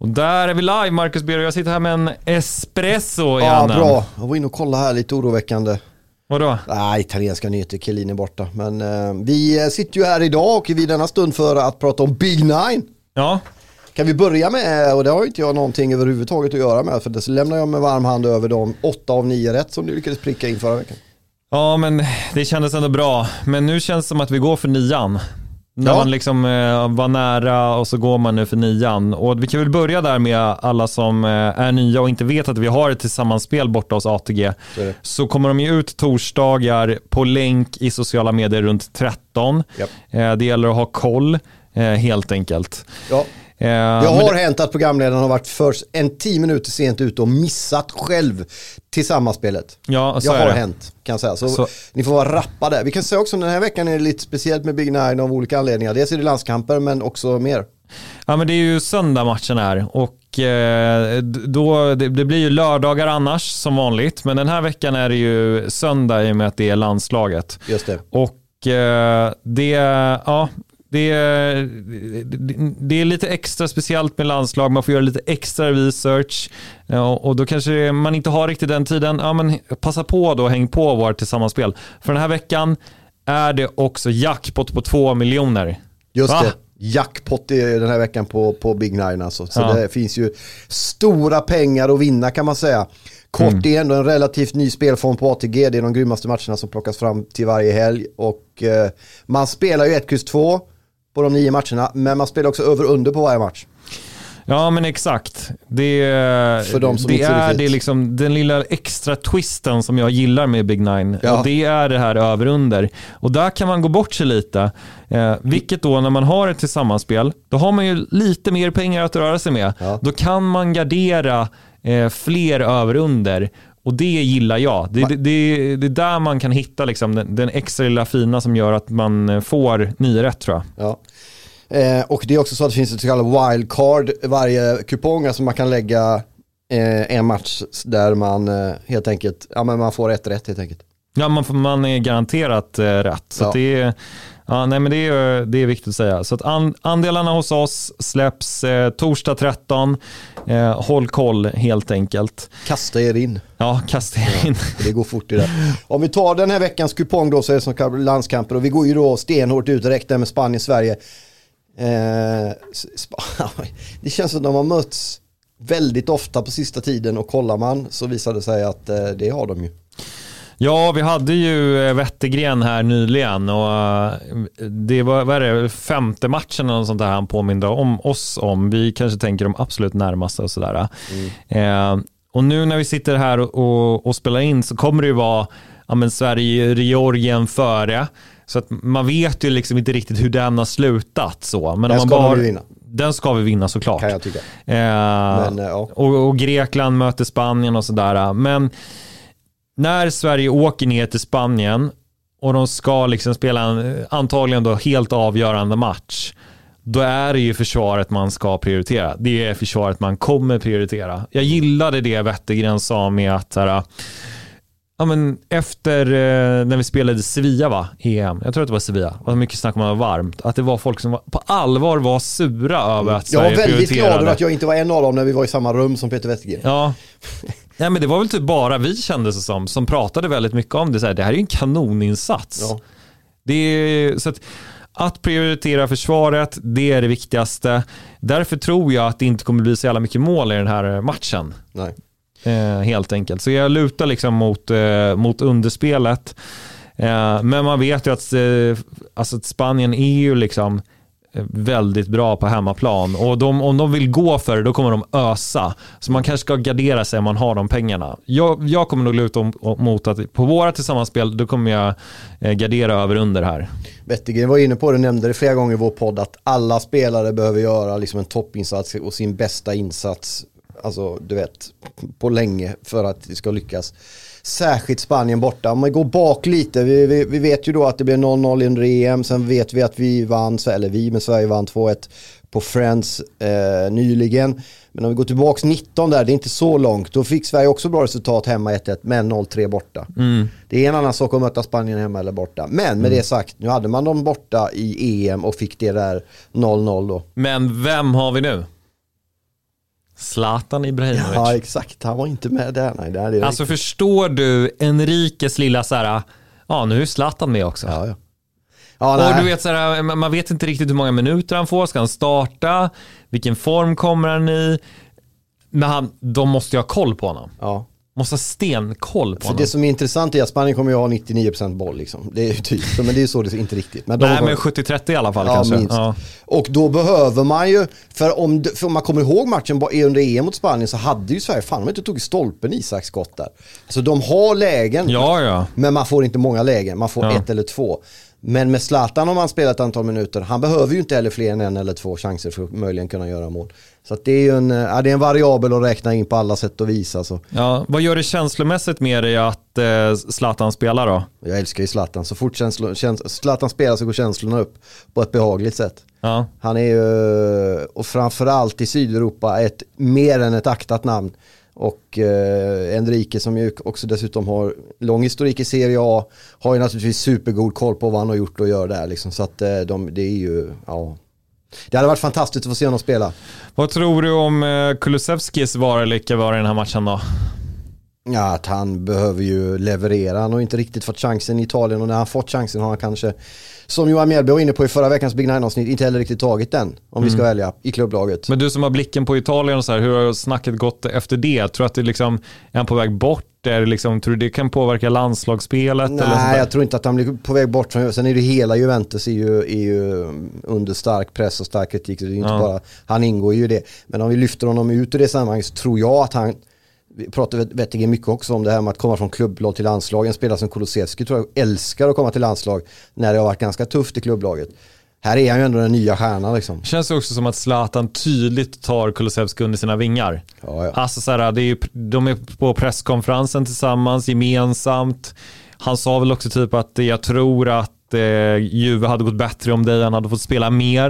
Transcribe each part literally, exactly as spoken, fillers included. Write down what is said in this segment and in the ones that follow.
Och där är vi live, Marcus Berg. Jag sitter här med en espresso i Ja, handen. bra. Jag var inne och kolla här, lite oroväckande. Vadå? Nej, italienska nyheter, Chiellini är borta. Men eh, vi sitter ju här idag och vid denna stund för att prata om Big Nine. Ja. Kan vi börja med, och det har inte jag någonting överhuvudtaget att göra med, för det så lämnar jag med varm hand över de åtta av nio rätt som du lyckades pricka in förra veckan. Ja, men det kändes ändå bra. Men nu känns det som att vi går för nian. När Ja. man liksom eh, var nära och så går man nu för nian. Och vi kan väl börja där med alla som eh, är nya och inte vet att vi har ett tillsammanspel borta hos A T G. Så, så kommer de ju ut torsdagar på länk i sociala medier runt tretton. Yep. Eh, det gäller att ha koll eh, helt enkelt. Ja. Eh, Det har det... hänt att programledaren har varit först en tio minuter sent ut och missat själv till sammanspelet. Ja, så jag är har det. hänt, kan jag säga. Så, så ni får vara rappade. Vi kan säga också att den här veckan är det lite speciellt med Big Nine av olika anledningar. Dels är det landskamper, men också mer. Ja, men det är ju söndag matchen här och eh, då, det, det blir ju lördagar annars som vanligt, men den här veckan är det ju söndag i och med att det är landslaget. Just det. Och eh, det, ja, det, det, det är lite extra speciellt med landslag, man får göra lite extra research ja, och då kanske man inte har riktigt den tiden. Ja, men passa på då, häng på vårt tillsammanspel. För den här veckan är det också jackpot på två miljoner. Just Va? det. Jackpot i den här veckan på, på Big Nine alltså. Så ja. Det finns ju stora pengar att vinna, kan man säga. Kort mm. är ändå en relativt ny spelform på A T G. Det är de grymmaste matcherna som plockas fram till varje helg. Och eh, man spelar ju ett kryss två på de nio matcherna, men man spelar också över under på varje match. Ja, men exakt. Det, För de som det inte är riktigt. det liksom den lilla extra twisten som jag gillar med Big Nine. Ja. Och det är det här över under. Och där kan man gå bort sig lite. Eh, vilket då när man har ett tillsammanspel, då har man ju lite mer pengar att röra sig med. Ja. Då kan man gardera eh, fler över under. Och det gillar jag. Det, det, det, det är där man kan hitta liksom den, den extra lilla fina som gör att man får nio rätt, tror jag. Ja. Eh, och det är också så att det finns ett så kallat wildcard varje kupong, alltså man kan lägga eh, en match där man eh, helt enkelt, ja men man får ett rätt helt enkelt. Ja, man, man är garanterat eh, rätt. Så Ja. att det är, ja, nej, men det är, det är viktigt att säga. Så att an, andelarna hos oss släpps eh, torsdag tretton. Eh, håll koll helt enkelt. Kasta er in. Ja, kasta er in. Det går fort i det. Om vi tar den här veckans kupong då, så är det som landskamper, och vi går ju då stenhårt ut direkt där med Spanien-Sverige. Eh, Sp- det känns som att de har mötts väldigt ofta på sista tiden, och kollar man så visar det sig att eh, det har de ju. Ja, vi hade ju Wettergren här nyligen och det var, vad är det, femte matchen eller något sånt där han påminner om oss om. Vi kanske tänker de absolut närmaste och sådär. Mm. Eh, och nu när vi sitter här och, och, och spelar in så kommer det ju vara ja, men Sverige-Georgien före. Så att man vet ju liksom inte riktigt hur den har slutat så. Men Den om man ska bara, vi vinna. Den ska vi vinna såklart. Kan jag tycka. Eh, Men, ja. och, och Grekland möter Spanien och sådär. Men när Sverige åker ner till Spanien och de ska liksom spela en antagligen då helt avgörande match, då är det ju försvaret man ska prioritera. Det är försvaret man kommer prioritera. Jag gillade det Wettergren sa med att här, ja, men efter eh, när vi spelade Sevilla va, E M, jag tror att det var Sevilla, det var mycket snack om att det var varmt, att det var folk som var, på allvar var sura över att Sverige Jag var väldigt prioriterade. glad över att jag inte var en av dem när vi var i samma rum som Peter Wettergren. Ja. Nej, men det var väl typ bara vi kände sig som som pratade väldigt mycket om det. Så här, det här är ju en kanoninsats. Ja. Det är, så att, att prioritera försvaret, det är det viktigaste. Därför tror jag att det inte kommer bli så jävla mycket mål i den här matchen. Nej. Eh, helt enkelt. Så jag lutar liksom mot, eh, mot underspelet. Eh, men man vet ju att, eh, alltså att Spanien är ju liksom väldigt bra på hemmaplan, och de, om de vill gå för det, då kommer de ösa, så man kanske ska gardera sig om man har de pengarna. Jag, jag kommer nog luta om, mot att på våra tillsammanspel, då kommer jag eh, gardera över under här. Wettergren var inne på det, nämnde det flera gånger i vår podd, att alla spelare behöver göra liksom en toppinsats och sin bästa insats, alltså du vet, på länge för att det ska lyckas. Särskilt Spanien borta. Om man går bak lite, vi, vi, vi vet ju då att det blev noll noll i en E M, sen vet vi att vi vann, eller vi med Sverige vann två ett på Friends eh, nyligen. Men om vi går tillbaks nitton där, det är inte så långt, då fick Sverige också bra resultat hemma ett ett, men noll tre borta. Mm. Det är en annan sak att möta Spanien hemma eller borta. Men med mm. det sagt, nu hade man dem borta i E M och fick det där noll noll då. Men vem har vi nu? Zlatan Ibrahimovic. Ja, exakt. Han var inte med där. Nej, det är det alltså riktigt. förstår du Enriques lilla så här, ja nu är Zlatan med också. Ja, ja. Ja, och du vet så här, man vet inte riktigt hur många minuter han får. Ska han starta? Vilken form kommer han i? Men han, de måste ju ha koll på honom. Ja. Måste ha stenkoll på För honom. det som är intressant är att Spanien kommer ju ha nittionio procent boll liksom. Det är ju typ, men det är så det är inte riktigt. Men de Nej, har... men sjuttio trettio i alla fall ja, kanske. Minst. Ja. Och då behöver man ju, för om, för om man kommer ihåg matchen under E M mot Spanien så hade ju Sverige, fan de inte tog i stolpen Isaks skott där. Så de har lägen, Ja, ja. men man får inte många lägen, man får Ja. ett eller två. Men med Zlatan om han spelar ett antal minuter, han behöver ju inte heller fler än en eller två chanser för att möjligen kunna göra mål. Så att det är ju en, ja, det är en variabel att räkna in på alla sätt och vis. Alltså. Ja, vad gör det känslomässigt med dig att eh, Zlatan spelar då? Jag älskar ju Zlatan. Så fort känslo, käns, Zlatan spelar så går känslorna upp på ett behagligt sätt. Ja. Han är ju, och framförallt i Sydeuropa, ett mer än ett aktat namn. Och eh, Enrique som ju också dessutom har lång historik i Serie A har ju naturligtvis supergod koll på vad han har gjort och gör där. Liksom. Så att eh, de, det är ju, ja... Det hade varit fantastiskt att få se honom spela. Vad tror du om eh, Kulusevskis vara eller icke vara i den här matchen då? Ja, att han behöver ju leverera. Han har inte riktigt fått chansen i Italien och när han fått chansen har han kanske, som Johan Mjällby var inne på i förra veckans Big Nine-avsnitt, inte heller riktigt tagit den, om mm. vi ska välja, i klubblaget. Men du som har blicken på Italien och så här, hur har snacket gått efter det? Tror du att det liksom är på väg bort? Är det liksom, tror du det kan påverka landslagsspelet? Nej, eller jag tror inte att han blir på väg bort. Sen är det hela Juventus är ju, är ju under stark press och stark kritik. Så det är inte ja. bara, han ingår ju i det. Men om vi lyfter honom ut ur det sammanhanget så tror jag att han, vi pratar vettigen mycket också om det här med att komma från klubblag till landslag. En spelare som Kulusevski tror jag älskar att komma till landslag när det har varit ganska tufft i klubblaget. Här är han ju ändå den nya stjärnan liksom. Känns det också som att Zlatan tydligt tar Kulusevski under sina vingar. Ja, ja. Alltså så här, det är ju, de är på presskonferensen tillsammans, gemensamt. Han sa väl också typ att jag tror att eh, Juve hade gått bättre om dig, han hade fått spela mer.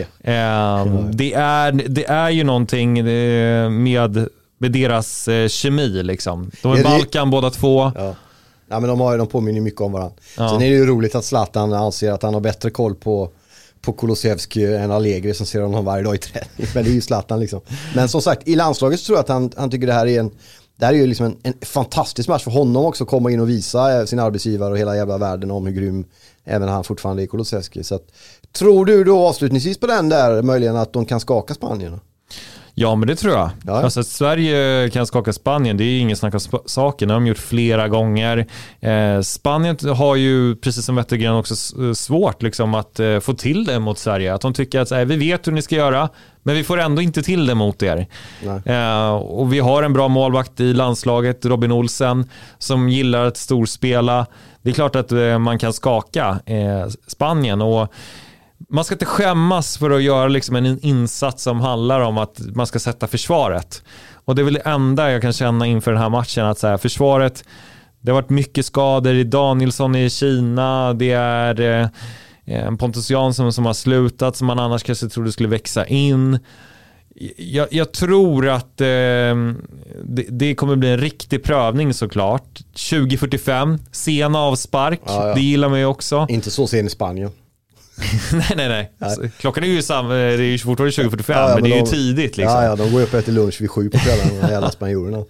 eh, det, är, det är ju någonting eh, med, med deras eh, kemi liksom. De är ja, det... Balkan båda två. Ja. Ja, men de, har, de påminner mycket om varandra. Ja. Sen är det ju roligt att Zlatan anser att han har bättre koll på på Kulusevski än Allegri som ser honom varje dag i träning. Men det är ju Zlatan liksom. Men som sagt, i landslaget så tror jag att han, han tycker det här är en det här är ju liksom en, en fantastisk match för honom också att komma in och visa sin arbetsgivare och hela jävla världen om hur grym även han fortfarande är Kulusevski. Så att, tror du då avslutningsvis på den där möjligen att de kan skaka Spanien? Ja, men det tror jag. Ja. Alltså att Sverige kan skaka Spanien, det är ju ingen snack om sp- saken. Det har de gjort flera gånger. Eh, Spanien har ju, precis som Wettergren, också svårt liksom, att eh, få till det mot Sverige. Att de tycker att eh, vi vet hur ni ska göra, men vi får ändå inte till det mot er. Eh, och vi har en bra målvakt i landslaget, Robin Olsen, som gillar att storspela. Det är klart att eh, man kan skaka eh, Spanien, och man ska inte skämmas för att göra liksom en insats som handlar om att man ska sätta försvaret. Och det är väl det enda jag kan känna inför den här matchen, att så här, försvaret, det har varit mycket skador i Danielsson i Kina, det är eh, en Pontus Jansson som har slutat som man annars kanske trodde skulle växa in. Jag, jag tror att eh, det, det kommer bli en riktig prövning såklart. tjugo fyrtiofem, sen avspark, ja, ja. Det gillar man ju också. Inte så sen i Spanien. nej, nej, nej. nej. Klockan är ju samma, det är ju fortfarande tjugo fyrtiofem, ja, ja, men, men det är de, ju tidigt liksom. Ja, ja, de går upp och äter lunch vid sju på kvällen, de jävla spanjorerna.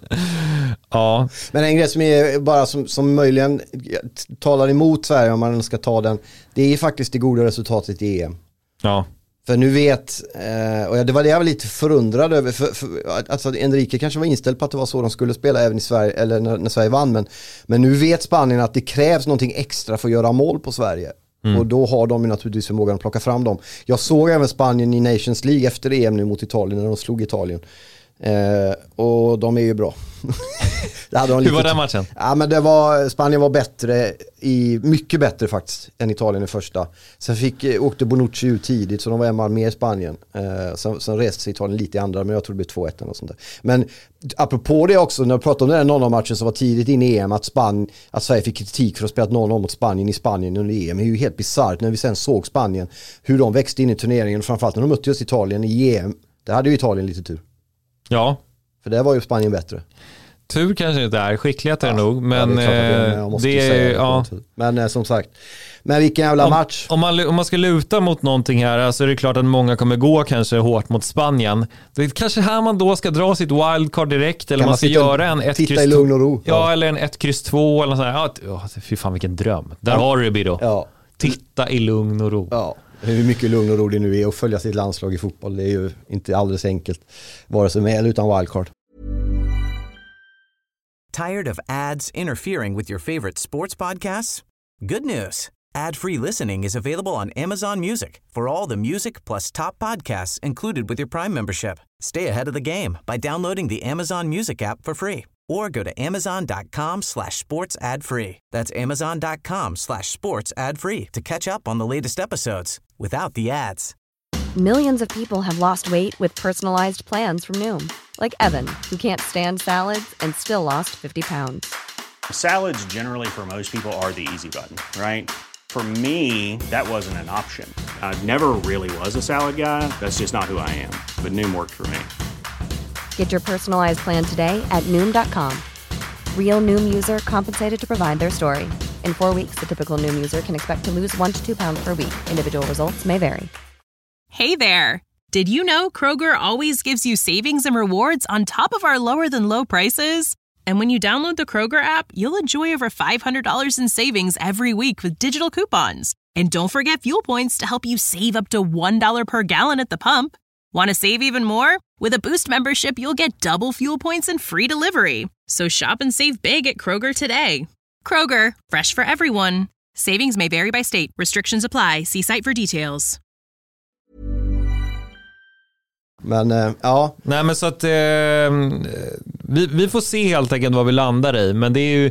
Ja. Men en grej som är bara som, som möjligen talar emot Sverige om man ska ta den, det är faktiskt det goda resultatet i E M. Ja. För nu vet, och det var det jag var lite förundrad över, för, för, alltså Enrique kanske var inställd på att det var så de skulle spela även i Sverige, eller när, när Sverige vann, men, men nu vet Spanien att det krävs någonting extra för att göra mål på Sverige. Mm. Och då har de ju naturligtvis förmågan att plocka fram dem. Jag såg även Spanien i Nations League efter E M nu mot Italien, när de slog Italien. Eh, och de är ju bra. det hade de Hur var den matchen? Ja, men det var, Spanien var bättre, i, mycket bättre faktiskt än Italien i första. Sen fick, åkte Bonucci ut tidigt, så de var en man med i Spanien. Eh, sen, sen reste sig Italien lite i andra, men jag tror det blev två ett och sånt där. Men apropå det också, när jag pratade om den här noll noll-matchen som var tidigt in i E M, att, Span, att Sverige fick kritik för att spela noll noll mot Spanien i Spanien under E M. Det är ju helt bizarrt när vi sen såg Spanien, hur de växte in i turneringen, framförallt när de mötte just Italien i E M. Där hade ju Italien lite tur. Ja. För där var ju Spanien bättre. tur kanske inte är, skicklighet är ja. nog, men ja, det är, det, det är ja. Men eh, som sagt, men vilken jävla om, match. Om man, om man ska luta mot någonting här så är det klart att många kommer gå kanske hårt mot Spanien. Det är kanske här man då ska dra sitt wildcard direkt, eller man, man ska göra en ett titta i lugn och ro. Ja, ja, eller en ett kryss två eller något sånt här. Ja, fy fan vilken dröm. Där ja. har du det då. Ja. Titta i lugn och ro. Ja. Hur mycket lugn och ro det nu är att följa sitt landslag i fotboll, det är ju inte alldeles enkelt, vare sig med eller utan wildcard. Tired of ads interfering with your favorite sports podcasts? Good news. Ad-free listening is available on Amazon Music for all the music plus top podcasts included with your Prime membership. Stay ahead of the game by downloading the Amazon Music app for free or go to amazon.com slash sports ad free. That's amazon.com slash sports ad free to catch up on the latest episodes without the ads. Millions of people have lost weight with personalized plans from Noom. Like Evan, who can't stand salads and still lost fifty pounds. Salads generally for most people are the easy button, right? For me, that wasn't an option. I never really was a salad guy. That's just not who I am. But Noom worked for me. Get your personalized plan today at Noom dot com. Real Noom user compensated to provide their story. In four weeks, the typical Noom user can expect to lose one to two pounds per week. Individual results may vary. Hey there! Did you know Kroger always gives you savings and rewards on top of our lower-than-low prices? And when you download the Kroger app, you'll enjoy over five hundred dollars in savings every week with digital coupons. And don't forget fuel points to help you save up to one dollar per gallon at the pump. Want to save even more? With a Boost membership, you'll get double fuel points and free delivery. So shop and save big at Kroger today. Kroger, fresh for everyone. Savings may vary by state. Restrictions apply. See site for details. Men äh, ja. Nej, men så att eh, vi, vi får se helt enkelt vad vi landar i. Men det är ju,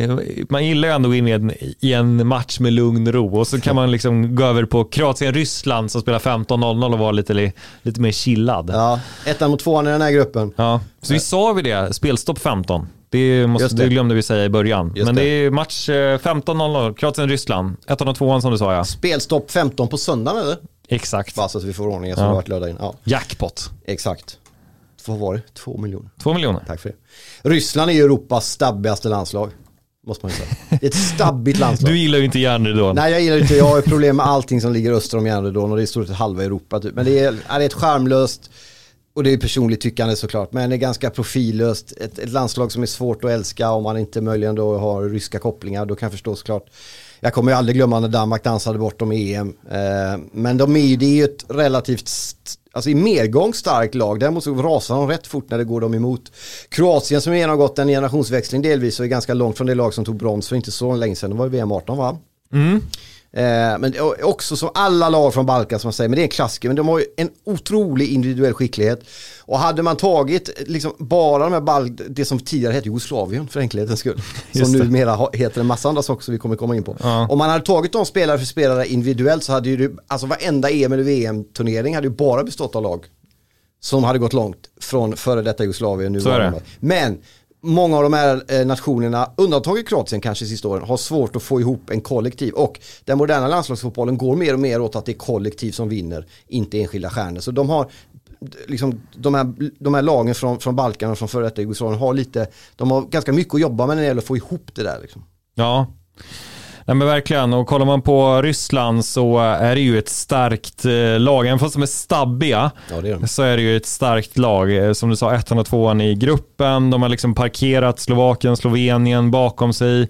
man gillar ju ändå in i en, i en match med lugn och ro. Och så kan man liksom gå över på Kroatien-Ryssland som spelar femton noll noll och vara lite, lite mer chillad. Ja, ettan mot tvåan i den här gruppen. Ja, så vi sa vi det, spelstopp femton. Det, måste, det. det glömde vi säga i början. Just Men det. det är match femton noll noll, Kroatien-Ryssland. Ettan och tvåan som du sa, ja. Spelstopp femton på söndagen, eller? Exakt. Bara så att vi får ordning som ja. har varit lördag in. Ja. Jackpot. Exakt. Vad var det? Två miljoner. Två miljoner. Tack för det. Ryssland är ju Europas stabbigaste landslag. Måste man ju säga. Det är ett stabbigt landslag. Du gillar ju inte järnridån. Nej, jag gillar inte. Jag har problem med allting som ligger öster om järnridån och det är stort sett halva Europa. Typ. Men det är, är ett charmlöst, och det är personligt tyckande såklart, men det är ganska profillöst. Ett, ett landslag som är svårt att älska om man inte möjligen då har ryska kopplingar. Då kan jag förstå såklart. Jag kommer ju aldrig glömma när Danmark dansade bort dem i E M. Eh, men de är ju, det är ju ett relativt st- alltså i medgång starkt lag. Däremot så rasar de rätt fort när det går dem emot. Kroatien som genomgått en generationsväxling delvis och är ganska långt från det lag som tog brons för inte så länge sedan. Det var ju V M arton, va? Mm. Eh, men också som alla lag från Balkan som man säger, men det är en klassiker, men de har ju en otrolig individuell skicklighet. Och hade man tagit liksom bara de här Balk, det som tidigare hette Jugoslavien för enkelhetens skull, som numera heter en massa andra saker som vi kommer komma in på. Ja. Om man hade tagit de spelare för spelare individuellt så hade ju alltså varenda E M eller V M-turnering hade ju bara bestått av lag som hade gått långt från före detta Jugoslavien. Nu var det. Men många av de här eh, nationerna, undantaget Kroatien kanske i sista åren, har svårt att få ihop en kollektiv. Och den moderna landslagsfotbollen går mer och mer åt att det är kollektiv som vinner, inte enskilda stjärnor. Så de har liksom, de här, de här lagen från, från Balkan och från före detta Jugoslavien har lite, de har ganska mycket att jobba med när det gäller att få ihop det där liksom. Ja. Nej, men verkligen, och kollar man på Ryssland så är det ju ett starkt lag, även fast de är stabbiga, ja, det är de. Så är det ju ett starkt lag, som du sa, ettan och tvåan i gruppen. De har liksom parkerat Slovakien, Slovenien bakom sig.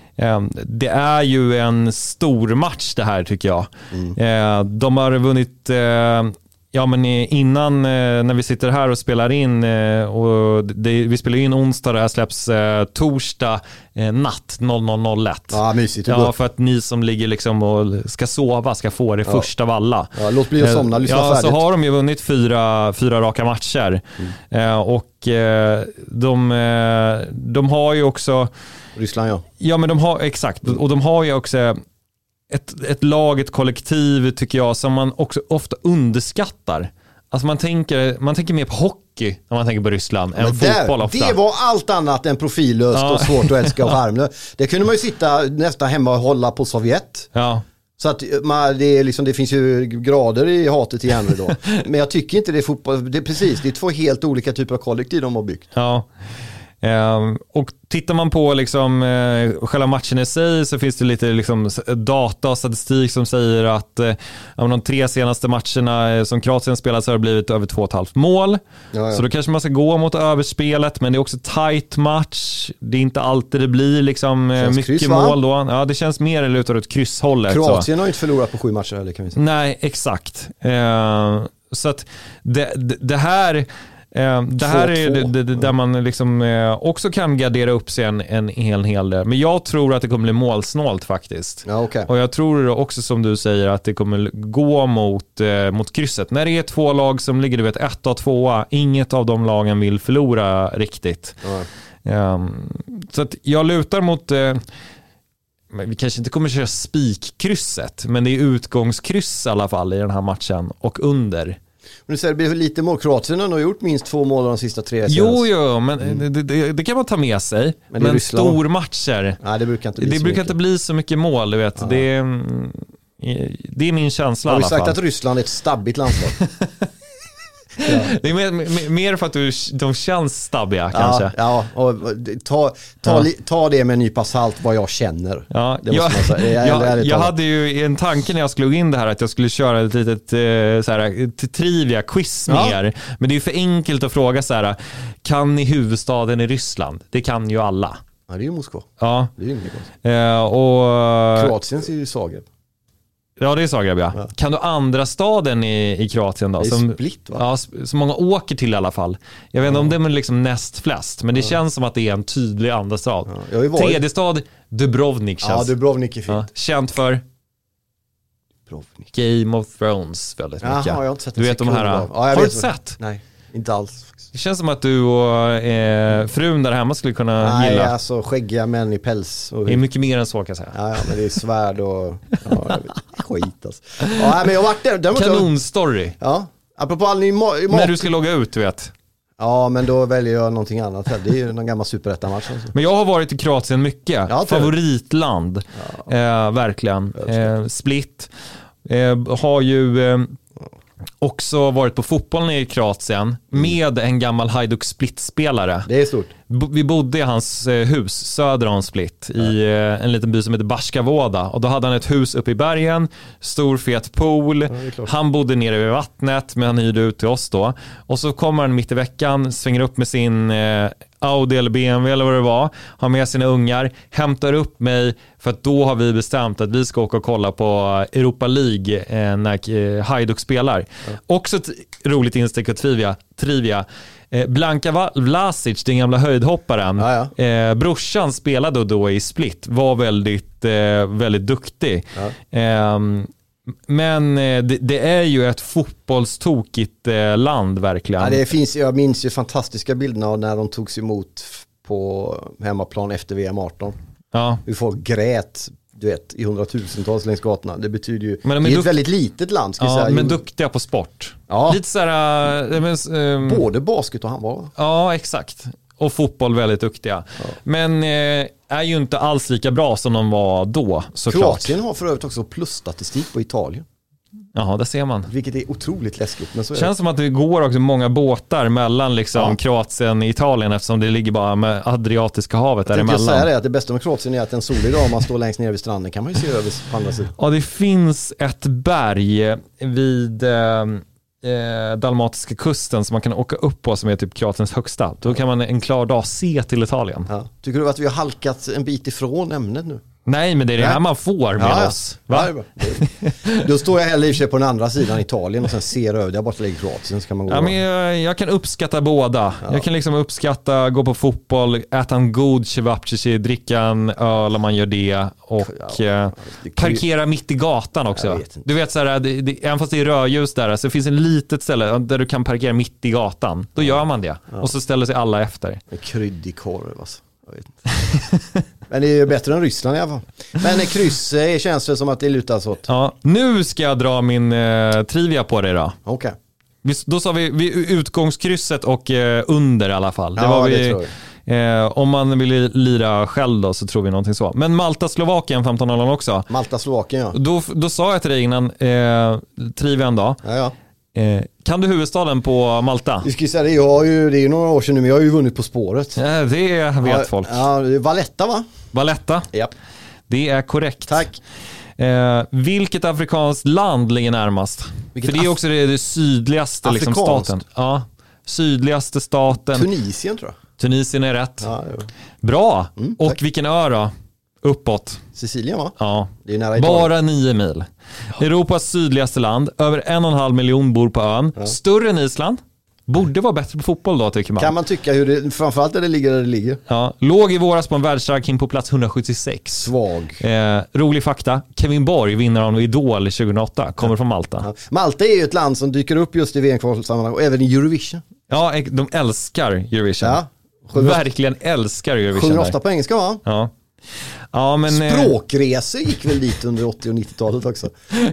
Det är ju en stor match det här, tycker jag. Mm. De har vunnit, ja, men innan när vi sitter här och spelar in, och det, vi spelar in onsdag, det här släpps eh, torsdag eh, natt noll noll noll ett. Ja, mysigt. Ja, för att ni som ligger liksom och ska sova ska få det ja. först av alla. Ja, låt bli att somna, lyssna ja, färdigt. Så har de ju vunnit fyra, fyra raka matcher. Mm. Eh, och eh, de, eh, de har ju också... Ryssland, ja. Ja, men de har, exakt. Mm. Och de har ju också... Ett, ett lag, ett kollektiv, tycker jag, som man också ofta underskattar. Alltså man tänker, man tänker mer på hockey när man tänker på Ryssland än där, fotboll ofta. Det var allt annat än profillöst ja. och svårt att älska och charmlöst. Det kunde man ju sitta nästan hemma och hålla på Sovjet. Ja. Så att man, det, är liksom, det finns ju grader i hatet i järnor då. Men jag tycker inte det är fotboll. Det är precis, det är två helt olika typer av kollektiv de har byggt. Ja. Eh, och tittar man på liksom, eh, själva matchen i sig, så finns det lite liksom, data och statistik som säger att eh, av de tre senaste matcherna eh, som Kroatien spelat så har det blivit över två och ett halvt mål. Ja, ja. Så då kanske man ska gå mot överspelet, men det är också tight match. Det är inte alltid det blir liksom, eh, mycket kryss, mål då. Ja, det känns mer eller utåt ett krysshållet. Kroatien så. Har inte förlorat på sju matcher heller, kan vi säga. Nej, exakt. Eh, så att det, det, det här... Det här är det, det, där man liksom också kan gardera upp sig en, en hel, hel del. Men jag tror att det kommer bli målsnålt faktiskt. Ja, okay. Och jag tror också, som du säger, att det kommer gå mot, eh, mot krysset. När det är två lag som ligger, du vet, ett och tvåa, inget av de lagen vill förlora riktigt. Ja. Um, så att jag lutar mot... Eh, vi kanske inte kommer köra spikkrysset, men det är utgångskryss i alla fall i den här matchen och under. Men du säger det blir lite mål. Kroatien har gjort minst två mål de sista tre. Jo, jo, men mm. det, det, det kan man ta med sig. Men, men stormatcher, nej, det brukar inte bli, det så, brukar mycket. inte bli så mycket mål, du vet. Ja. Det, är, det är min känsla i alla fall. Har vi sagt att Ryssland är ett stabbigt landslag? Ja. Det är mer, mer för att du, de känns stabbiga kanske. Ja, och ta, ta, ja. ta det med en nypa salt vad jag känner. Ja, det måste jag, man säga. Jag, jag, jag hade ju en tanke när jag slog in det här att jag skulle köra ett litet så här, trivia-quiz med er. Ja. Men det är ju för enkelt att fråga så här: kan ni huvudstaden i Ryssland? Det kan ju alla. Ja, det är ju Moskva. Ja. Det är ju inget gott. Eh, och Kroatien är ju Zagreb. Ja, det är Zagreb, ja. Ja. Kan du andra staden i, i Kroatien då? Det är som, Split, va? Ja, som många åker till i alla fall. Jag vet inte ja. om det är liksom näst flest, men det ja. känns som att det är en tydlig andra stad. Ja. Tredje stad, Dubrovnik känns. Ja, Dubrovnik är fint. Ja. Känt för Dubrovnik. Game of Thrones väldigt mycket. Jaha, jag har inte sett du vet de här. Ja, har du vet sett? Nej, inte alls. Det känns som att du och eh, frun där hemma skulle kunna Nej, gilla. Nej, alltså skäggiga män i päls. Och det är mycket mer än så, kan jag säga. Ja, ja, men det är svärd och ja, jag vet, skit alltså. Ja, men jag har varit där. där Kanonstory. Ja, apropå all ny ma- När du ska logga ut, du vet. Ja, men då väljer jag någonting annat. Det är ju någon gammal superettan-match. Alltså. Men jag har varit i Kroatien mycket. Ja, favoritland. Ja. Eh, verkligen. Eh, Split. Eh, har ju... Eh, också varit på fotbollen i Kroatien med en gammal Hajduk Split-spelare. Det är stort. Vi bodde i hans hus söder om Split i ja. en liten by som heter Baška Voda, och då hade han ett hus uppe i bergen, stor fet pool. Ja, han bodde nere vid vattnet, men han hyrde ut till oss då. Och så kommer han mitt i veckan, svänger upp med sin eh, Audi eller B M W eller vad det var, har med sina ungar, hämtar upp mig, för att då har vi bestämt att vi ska åka och kolla på Europa League eh, när eh, Hajduk spelar. Ja. Också ett roligt instick och trivia, trivia. Eh, Blanka Vlasic, den gamla höjdhopparen, ja, ja. Eh, brorsan spelade då i Split, var väldigt, eh, väldigt duktig. Ja. Eh, men eh, det, det är ju ett fotbollstokigt eh, land verkligen. Ja, det finns, jag minns ju fantastiska bilderna när de togs emot på hemmaplan efter V M arton. Ja. Vi får grät, du vet, i hundratusentals längs gatorna. Det betyder ju, men de är, är ett dukt... väldigt litet land. Ska ja, säga. men duktiga på sport. Ja. Lite så här, äh, men, äh, både basket och handboll. Ja, exakt. Och fotboll väldigt duktiga. Ja. Men äh, är ju inte alls lika bra som de var då, såklart. Kroatien har för övrigt också plusstatistik på Italien. Ja, det ser man. Vilket är otroligt läskigt. Men så det känns är det. som att det går också många båtar mellan liksom ja. Kroatien och Italien, eftersom det ligger bara med Adriatiska havet jag däremellan. Jag säga det, att det bästa med Kroatien är att en solig dag, om man står längst ner vid stranden, kan man ju se över på andra sidan. Ja, det finns ett berg vid eh, Dalmatiska kusten som man kan åka upp på, som är typ Kroatiens högsta. Då kan man en klar dag se till Italien. Ja. Tycker du att vi har halkat en bit ifrån ämnet nu? Nej, men det är det Nej. här man får med ja, oss. Va? Ja, då står jag heller i sig på den andra sidan Italien och sen ser över. Jag bara lägger Kroatien, så kan man gå. Ja, men jag, jag kan uppskatta båda. Ja. Jag kan liksom uppskatta gå på fotboll, äta en god cevapcici, dricka en öl om man gör det, och ja, eh, parkera mitt i gatan också. Vet du vet så här, det, det, även fast det är rödljus där, så finns en litet ställe där du kan parkera mitt i gatan. Då gör man det. Ja. Och så ställer sig alla efter. En kryddig korv alltså. Jag vet inte. Men det är ju bättre än Ryssland i alla fall. Men kryss eh, känns det som att det lutas åt. Ja, nu ska jag dra min eh, trivia på dig då. Okej. Okay. Då sa vi, vi utgångskrysset och eh, under i alla fall. Det ja, var vi, det tror jag. Eh, om man vill lira själv då, så tror vi någonting så. Men Malta-Slovakien femton noll noll också. Malta-Slovakien, ja. Då, då sa jag till dig innan eh, trivian då. Ja, ja. Eh, kan du huvudstaden på Malta? Vi ska säga det, jag har ju, det är ju några år sedan nu, men jag har ju vunnit På spåret. Eh, det vet ja, folk. Ja, Valletta va? Valletta? Japp. Det är korrekt. Tack. Eh, vilket afrikanskt land ligger närmast? Vilket För det är också det, det sydligaste liksom, staten. Ja, sydligaste staten. Tunisien tror jag. Tunisien är rätt. Ja, Bra. Mm, och tack. vilken ö då? Uppåt. Sicilien va? Ja. Det är nära Italien. Bara nio mil. Europas sydligaste land. Över en och en halv miljon bor på ön. Ja. Större än Island. Borde vara bättre på fotboll då, tycker man. Kan man tycka hur det, framförallt där det ligger där det ligger. Ja. Låg i våras på en världsranking på plats hundrasjuttiosex. Svag. Eh, rolig fakta. Kevin Borg, vinner av Idol tjugohundraåtta. Kommer från Malta. Ja. Malta är ju ett land som dyker upp just i V M-kvalsammanhang och även i Eurovision. Ja, de älskar Eurovision. Ja. Verkligen älskar Eurovision. sjunger ofta på engelska va? Ja. Ja, men, Språkresor gick väl dit under åttio- och nittiotalet också.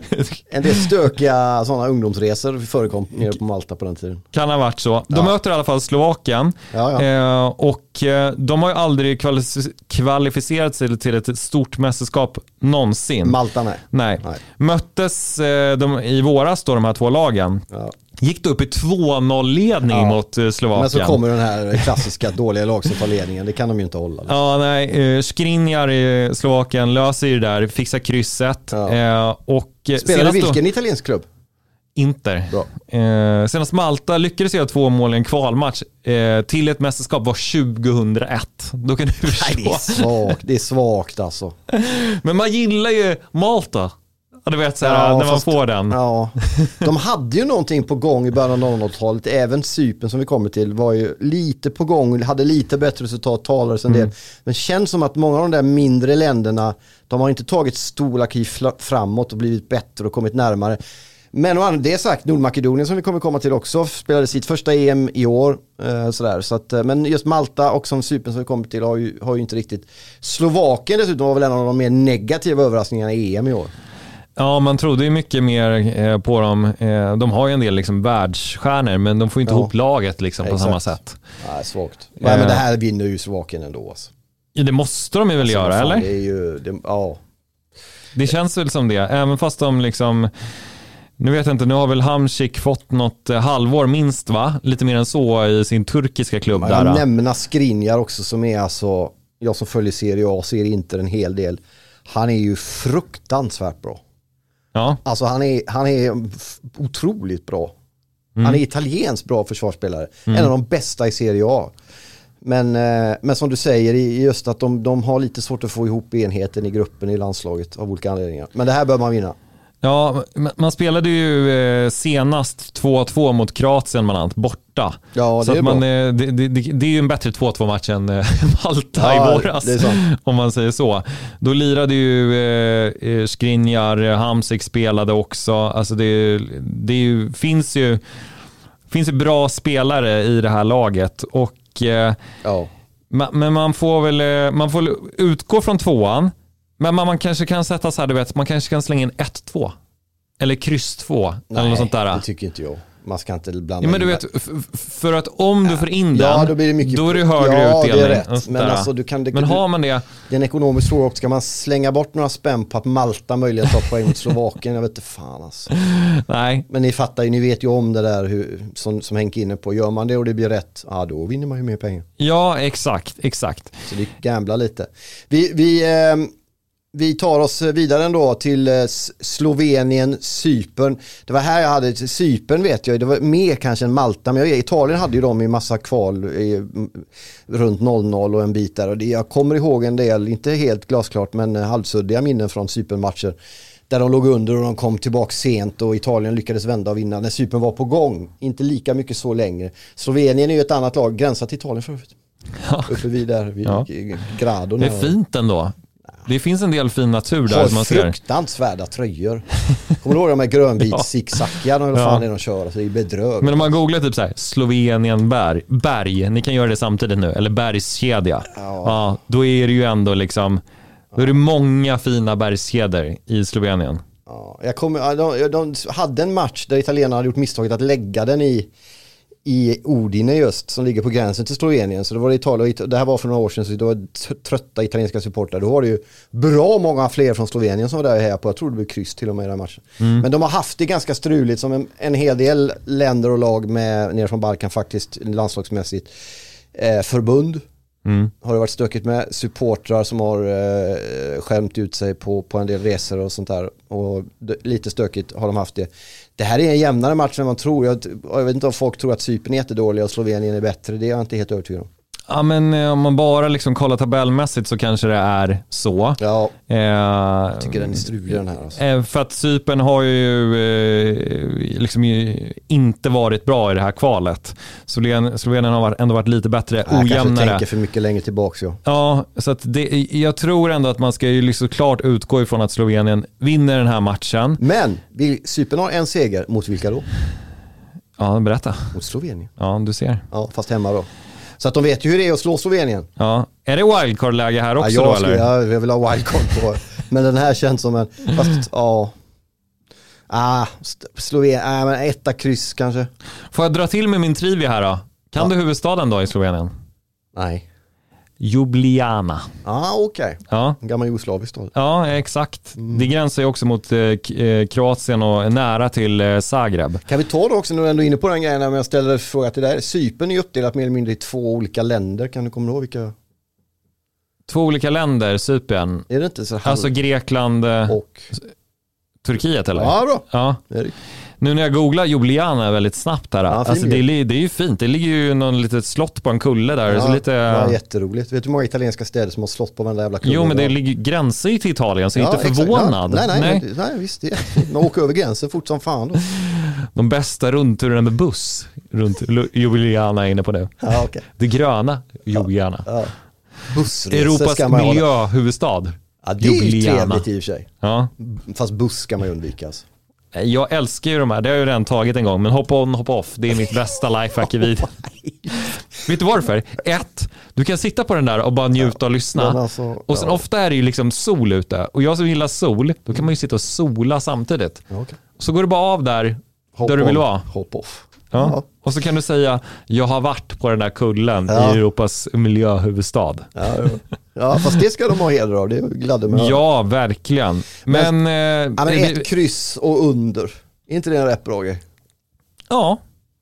En del stökiga sådana ungdomsresor förekom nere på Malta på den tiden. Kan ha varit så. De Ja. möter i alla fall Slovakien. Ja, ja. Eh, och eh, de har ju aldrig kvalific- kvalificerat sig till ett stort mästerskap någonsin. Malta nej. Nej. Nej. Möttes eh, de, i våras då, de här två lagen. Ja. Gick det upp i två noll-ledning Ja. mot eh, Slovakien. Men så kommer den här klassiska dåliga lag som tar ledningen. Det kan de ju inte hålla. Liksom. Ja, nej. Eh, Skriniar i Slovakien löser ju det där, fixar krysset. Ja. Eh, och eh, Spelar senast vilken då, italiensk klubb? Inter. Bra. Eh, senast Malta lyckades göra två mål i en kvalmatch eh, till ett mästerskap var tjugohundraett. Då kan du Nej, det är svagt. Det är svagt alltså. Men man gillar ju Malta. Ja, du vet så här, Ja, när man fast- får den. Ja, de hade ju någonting på gång i början av nolltalet. Även Cypern som vi kommer till var ju lite på gång, hade lite bättre resultat, talades en del. Men känns som att många av de där mindre länderna, de har inte tagit stora kliv fl- framåt och blivit bättre och kommit närmare. Men och det sagt, Nordmakedonien som vi kommer komma till också spelade sitt första E M i år. Eh, sådär. Så att, eh, men just Malta och som Cypern som vi kommer till har ju, har ju inte riktigt. Slovakien dessutom var väl en av de mer negativa överraskningarna i E M i år. Ja, man trodde ju mycket mer eh, på dem. Eh, de har ju en del liksom världsstjärnor, men de får inte Ja. ihop laget liksom, på Exakt. samma sätt. Nej, svagt. Nej, men det här vinner ju Slovakien ändå. Alltså. Ja, det måste de ju väl Alltså, göra, vad fan, eller? Det är ju, det, ja. Det känns väl som det. Även fast de liksom... Nu vet jag inte, nu har väl Hamsik fått något eh, halvår minst, va? Lite mer än så i sin turkiska klubb Man där. kan nämna Skriniar också som är alltså, jag som följer Serie A ser inte en hel del. Han är ju fruktansvärt bra. Ja. Alltså han är, han är f- otroligt bra. Mm. Han är italiensk bra försvarsspelare. En av de bästa i Serie A. Men, eh, men som du säger, i- just att de, de har lite svårt att få ihop enheten i gruppen i landslaget av olika anledningar. Men det här bör man vinna. Ja, m- man spelade ju eh, senast två två mot Kroatien man ant, borta. Ja, det så är att man, bra. eh, det, det, det, det är ju en bättre två två match än eh, Malta Ja, i våras, det är sant. om man säger så. Då lirade ju eh, eh, Skriniar, eh, Hamsik spelade också. Alltså det, det är ju, finns ju finns ju bra spelare i det här laget och eh, Ja. ma- men man får väl eh, man får utgå från tvåan. Men man, man kanske kan sätta så här, du vet, man kanske kan slänga in ett två. Eller kryss två. Eller något sånt där. det tycker inte jag. Man ska inte blanda Ja, men du in vet, f- f- för att om du får in den, Ja, då blir det mycket- då är det högre Ja, det är utdelning. rätt. och sånt Men där. alltså, du kan- det- men har man det, Det är en ekonomisk fråga också. Ska man slänga bort några spänn på att Malta möjligen tar poäng mot Slovakien? Jag vet inte fan alltså. nej. Men ni fattar ju, ni vet ju om det där hur, som, som Henk är inne på. Gör man det och det blir rätt, ja då vinner man ju mer pengar. Ja, exakt, exakt. Så det gamblar lite. Vi, vi, eh, vi tar oss vidare ändå till eh, Slovenien, Cypern. Det var här jag hade, Cypern vet jag, det var mer kanske än Malta. Men jag, Italien hade ju dem i massa kval i, runt noll noll och en bit där. Och det, jag kommer ihåg en del, inte helt glasklart, men halvsuddiga minnen från Cypernmatcher. Där de låg under och de kom tillbaka sent och Italien lyckades vända och vinna när Cypern var på gång. Inte lika mycket så längre. Slovenien är ju ett annat lag, gränsat till Italien förut. Ja. Uppe vid där, vid Ja. Gradon. Det är fint ändå. Det finns en del fin natur där Har som man ser. fruktansvärda tröjor. Kommer du ihåg de här grönvit Ja. zigzackiga eller vad Ja. fan är de kör? Alltså, det är bedrövligt. Men om man googlar typ så här, Slovenien berg, berg, ni kan göra det samtidigt nu, eller bergskedja. Ja. Ja, då är det ju ändå liksom, då är det många fina bergskedjor i Slovenien. Ja, jag kommer, ja, de, de hade en match där italienarna hade gjort misstaget att lägga den i i Udine just, som ligger på gränsen till Slovenien. Så det var det Italien, det här var för några år sedan, så det var trötta italienska supportrar. Då var det ju bra många fler från Slovenien som var där här på. Jag tror det blev kryss till och med i den matchen. Mm. Men de har haft det ganska struligt som en, en hel del länder och lag med ner från Balkan faktiskt landslagsmässigt. Eh, förbund mm. har det varit stökigt med. Supportrar som har eh, skämt ut sig på, på en del resor och sånt där. Och det, lite stökigt har de haft det. Det här är en jämnare match än man tror. Jag, jag vet inte om folk tror att Cypern är jättedåliga och Slovenien är bättre. Det är jag inte helt övertygad om. Ja, men om man bara liksom kollar tabellmässigt så kanske det är så. Ja, eh, jag tycker den är strulig den här. Alltså. Eh, för att Cypern har ju eh, liksom ju inte varit bra i det här kvalet. Slovenien, Slovenien har varit, ändå varit lite bättre, jag ojämnare. Jag kanske tänker för mycket längre tillbaka. Ja, ja så att det, jag tror ändå att man ska ju liksom klart utgå ifrån att Slovenien vinner den här matchen. Men vill Cypern ha en seger mot vilka då? Ja, berätta. Mot Slovenien. Ja, du ser. Ja, fast hemma då. Så att de vet ju hur det är att slå Slovenien. Ja. Är det wildcard-läge här också ja, jag då eller? Jag, jag vill ha wildcard på. Men den här känns som en... Fast, ja... Ah, Slovenien... Ah, men etta kryss kanske. Får jag dra till med min trivia här då? Kan ja. du huvudstaden då i Slovenien? Nej. Ljubljana. Ah, okej. Okay. Ja. Gammal jugoslavisk stad. Ja, exakt. Mm. Det gränsar ju också mot eh, Kroatien och nära till eh, Zagreb. Kan vi ta det också när du ändå är inne på den grejen när jag ställer fråga till dig. Cypern är uppdelat mer eller mindre i två olika länder. Kan du komma ihåg vilka? Två olika länder, Cypern. Är det inte så här? Alltså Grekland och Turkiet eller? Ja, bra. Ja. Nu när jag googlar Ljubljana väldigt snabbt här. Ja, alltså det, är, det är ju fint. Det ligger ju någon litet slott på en kulle där. Ja, så lite... ja, jätteroligt. Vet du hur många italienska städer som har slott på varenda jävla kulle? Jo, men det ligger gränser ju till Italien, så ja, inte förvånad. Ja, nej, nej, nej. nej, visst. Det är. Man åker över gränsen fort som fan då. De bästa rundturerna med buss runt Ljubljana är inne på det. Ja, okay. Det gröna Ljubljana. Ja, ja. Bussresor Europas ska man miljöhuvudstad. Ja, det är ju trevligt i och för sig. Ja. Fast buss ska man ju undvika. Alltså. Jag älskar ju de här, det har jag ju redan tagit en gång, men hop on, hop off, det är mitt bästa lifehack i vid. Vet du varför? Ett, du kan sitta på den där och bara njuta och lyssna. Alltså, och sen ja. ofta är det ju liksom sol ute. Och jag som gillar sol, då kan man ju sitta och sola samtidigt. Ja, okay. Så går du bara av där, hop där on, du vill vara. Hop off. Ja. Ja. Och så kan du säga, jag har varit på den där kullen ja. i Europas miljöhuvudstad. Ja, ja. ja, fast det ska de ha heder av, det gladde mig. Ja, verkligen. Men, men, eh, ja, men ett det, kryss och under, är inte det en rätt bra grej? Ja,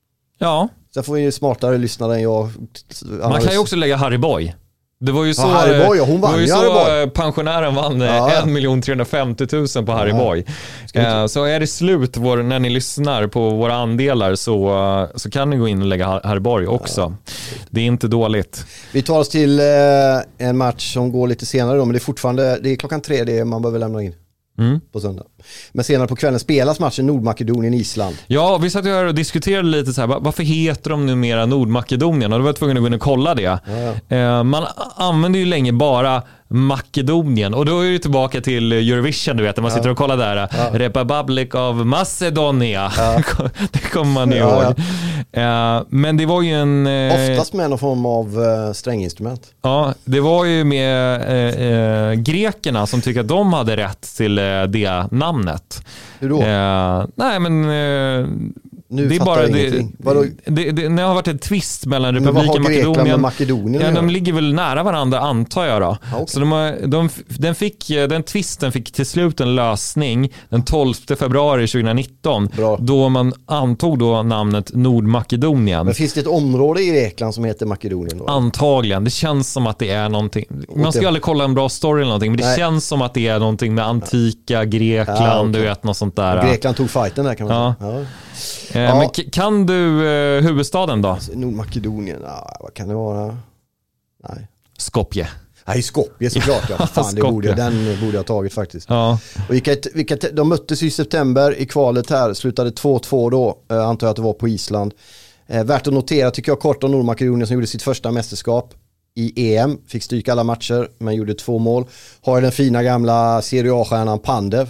ja. Sen får vi ju smartare lyssnare än jag. Man kan ju också lägga Harry Boy. Det var ju så, ja, Harry Boy, hon vann, det var ju så Harry Boy. Pensionären vann ja. en miljon trehundrafemtio tusen på Harry ja. Boy. Uh, så är det slut vår, när ni lyssnar på våra andelar så, uh, så kan ni gå in och lägga Harry Boy också. Ja. Det är inte dåligt. Vi tar oss till uh, en match som går lite senare då, men det är fortfarande, det är klockan tre, det är, man behöver lämna in. Mm. På söndag. Men senare på kvällen spelas matchen Nordmakedonien-Island. Ja, vi satt ju här och diskuterade lite så här, varför heter de numera Nordmakedonien? Och då var jag tvungen att gå in och kolla det. Ja, ja. Eh, man använder ju länge bara Makedonien. Och då är det tillbaka till Eurovision, du vet, när man ja. sitter och kollar där. Ja. Republic of Macedonia. Ja. Det kommer man ihåg. Ja, ja. Eh, men det var ju en... Eh, Oftast med någon form av eh, stränginstrument. Ja, det var ju med eh, eh, grekerna som tycker att de hade rätt till eh, det namnet. Hur då? Eh, nej, men... Eh, Nu det är bara det, det, det, det, det har varit en twist mellan Republiken Makedonien. Makedonien. Ja, de ligger väl nära varandra, antar jag då. Ja, okay. Så de, har, de, den, fick, den twisten fick till slut en lösning den tolfte februari tjugonitton. Bra. Då man antog då namnet Nordmakedonien. Men finns det ett område i Grekland som heter Makedonien då? Antagligen. Det känns som att det är någonting. Man ska aldrig kolla en bra story eller någonting, men det Nej. känns som att det är någonting med antika Grekland, ja, okay. du vet, något sånt där. Och Grekland tog fighten där kan man ja. säga. Ja. Eh, ja. Men k- kan du eh, huvudstaden då? Alltså, Nordmakedonien, ja, vad kan det vara? Nej. Skopje. Nej, Skopje såklart. Ja. Fan, det borde, den borde jag ha tagit faktiskt. Ja. Och vilka, vilka, de möttes i september i kvalet här, slutade två två då, eh, antar jag att det var på Island. Eh, värt att notera tycker jag kort om Nordmakedonien som gjorde sitt första mästerskap i E M, fick stryka alla matcher men gjorde två mål. Har den fina gamla Serie A-stjärnan Pandev.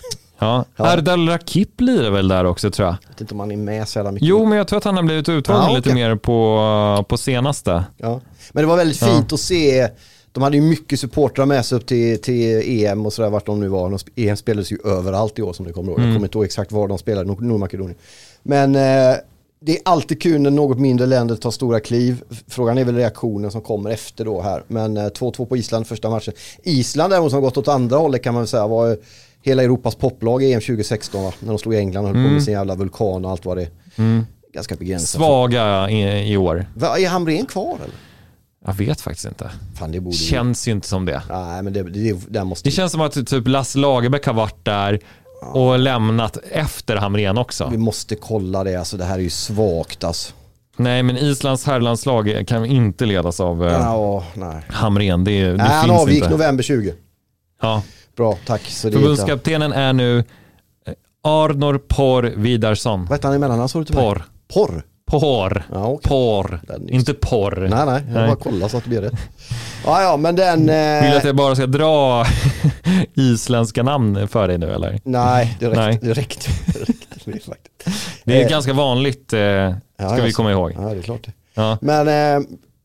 Ja, ja. Erdal Rakip blir det väl där också, tror jag. Jag vet inte om han är med så jävla mycket. Jo, men jag tror att han har blivit uttagen ja, lite okay. mer på, på senaste. Ja. Men det var väldigt fint ja. att se. De hade ju mycket supportrar med sig upp till, till E M och sådär vart de nu var. E M spelades ju överallt i år som det kommer ihåg. Mm. Jag kommer inte ihåg exakt var de spelade, Nordmakedonien. Men eh, det är alltid kul när något mindre länder tar stora kliv. Frågan är väl reaktionen som kommer efter då här. Men eh, två två på Island första matchen. Island däremot som har gått åt andra hållet kan man väl säga var hela Europas poplag i E M tjugo sexton va? När de slog i England och höll på Mm. med sin jävla vulkan och allt vad det är. Mm. Ganska begränsat. Svaga i, i år. Va, är Hamrén kvar eller? Jag vet faktiskt inte. Fan, det borde Känns ju inte som det. Nej, men det, det, det måste... Det känns som att typ Lasse Lagerbäck har varit där och lämnat efter Hamrén också. Vi måste kolla det, alltså det här är ju svagt alltså. Nej, men Islands herrlandslag kan inte ledas av eh, Ja, nej. Hamrén. Det, det Nej, han finns avgick inte. november tjugo. Ja. Bra, tack. Så det är Förbundskaptenen är nu eh, Arnor Por Vidarsson. vad heter han emellan? Han såg ut till mig. Porr. Porr? Porr. Ja, okej. Porr. Den är- Inte porr. Nej, nej. Jag Nej. bara kolla så att det blir rätt. Ja, ja, men den... Vill Eh... du att jag bara ska dra isländska namn för dig nu eller? Nej, det räckte. Nej. Det räckte, det räckte med, faktiskt. Det är Eh, ganska vanligt, eh, ska ja, vi alltså. komma ihåg. Ja, det är klart det. Ja. Men eh,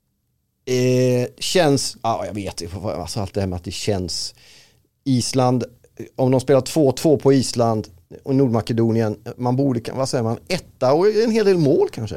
eh, känns... Ja, jag vet alltså allt det här med att det känns... Island, om de spelar två två på Island och Nordmakedonien, man borde, vad säger man, etta och en hel del mål kanske?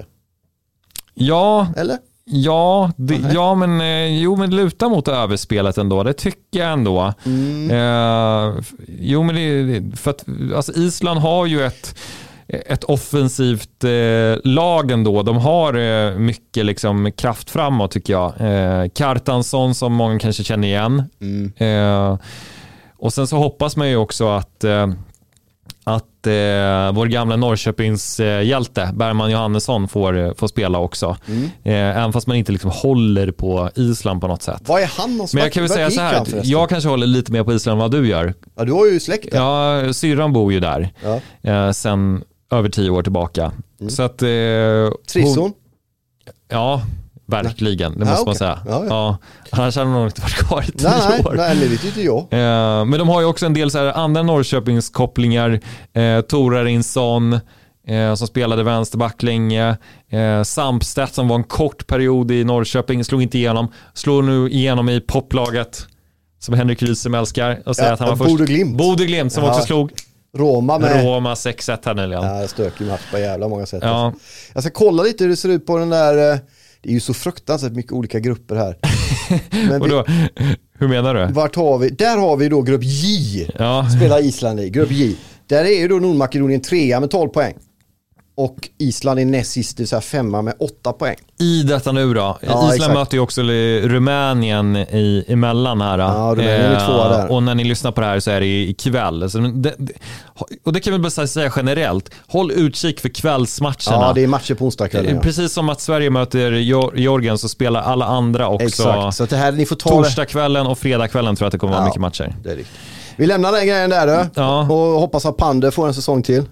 Ja, Eller? ja, det, Nej. ja men, eh, jo, men luta mot överspelet ändå, det tycker jag ändå. Mm. Eh, jo, men det, det- för att alltså, Island har ju ett, ett offensivt eh, lag ändå. De har eh, mycket liksom, kraft framåt tycker jag. Eh, Kjartansson som många kanske känner igen. Mm. Eh, och sen så hoppas man ju också att eh, att eh, vår gamla Norrköpings eh, hjälte Bergman Johannesson får, får spela också. Mm. Eh, även fast man inte liksom håller på Island på något sätt. Vad är han någonstans? Men jag kan väl Vart säga gick så han här, förresten? jag kanske håller lite mer på Island än vad du gör. Ja, du har ju släkt där. Ja, syrran bor ju där Ja. eh, sen över tio år tillbaka. Mm. Så att... Eh, Trisson? hon- Ja, verkligen. Det Ja, måste okej. man säga. Ja, Ja, ja. annars hade de nog inte varit kvar i tio Nej, nej, år. nej, det vet ju inte jag. Eh, men de har ju också en del så här andra Norrköpingskopplingar. Eh, Torarinsson eh, som spelade vänsterback länge. Eh, Sampstedt som var en kort period i Norrköping, slog inte igenom. Slår nu igenom i poplaget som Henrik Rydström älskar. Och säger Ja, att han var Bodö först. Glimt. Bodö Glimt som Ja. också slog Roma med... Roma sex ett här nyligen. Ja, stökig match på jävla många sätt. Ja. Alltså. Jag ska kolla lite hur det ser ut på den där... eh, Det är ju så fruktansvärt mycket olika grupper här. Men Och vi, då, hur menar du? vart har vi? Där har vi då grupp J. Ja. Spelar Island i. Grupp J. Där är ju då Nordmakedonien trea med tolv poäng. Och Island är näst sist, det vill säga femma med åtta poäng. I detta nu då. Ja, Island exakt. möter ju också Rumänien i, emellan här. Ja, Rumänien är tvåa där. Och när ni lyssnar på det här så är det ikväll. Alltså, det, det, och det kan vi bara säga generellt. Håll utkik för kvällsmatcherna. Ja, det är matcher på onsdagskvällen. Ja. Precis som att Sverige möter Geor- Georgien så spelar alla andra också. Exakt, så att det här, ni får ta det. Torsdagskvällen och fredagskvällen tror jag att det kommer vara Ja. mycket matcher. Det är riktigt. Vi lämnar den grejen där då. Ja. Och hoppas att Pander får en säsong till.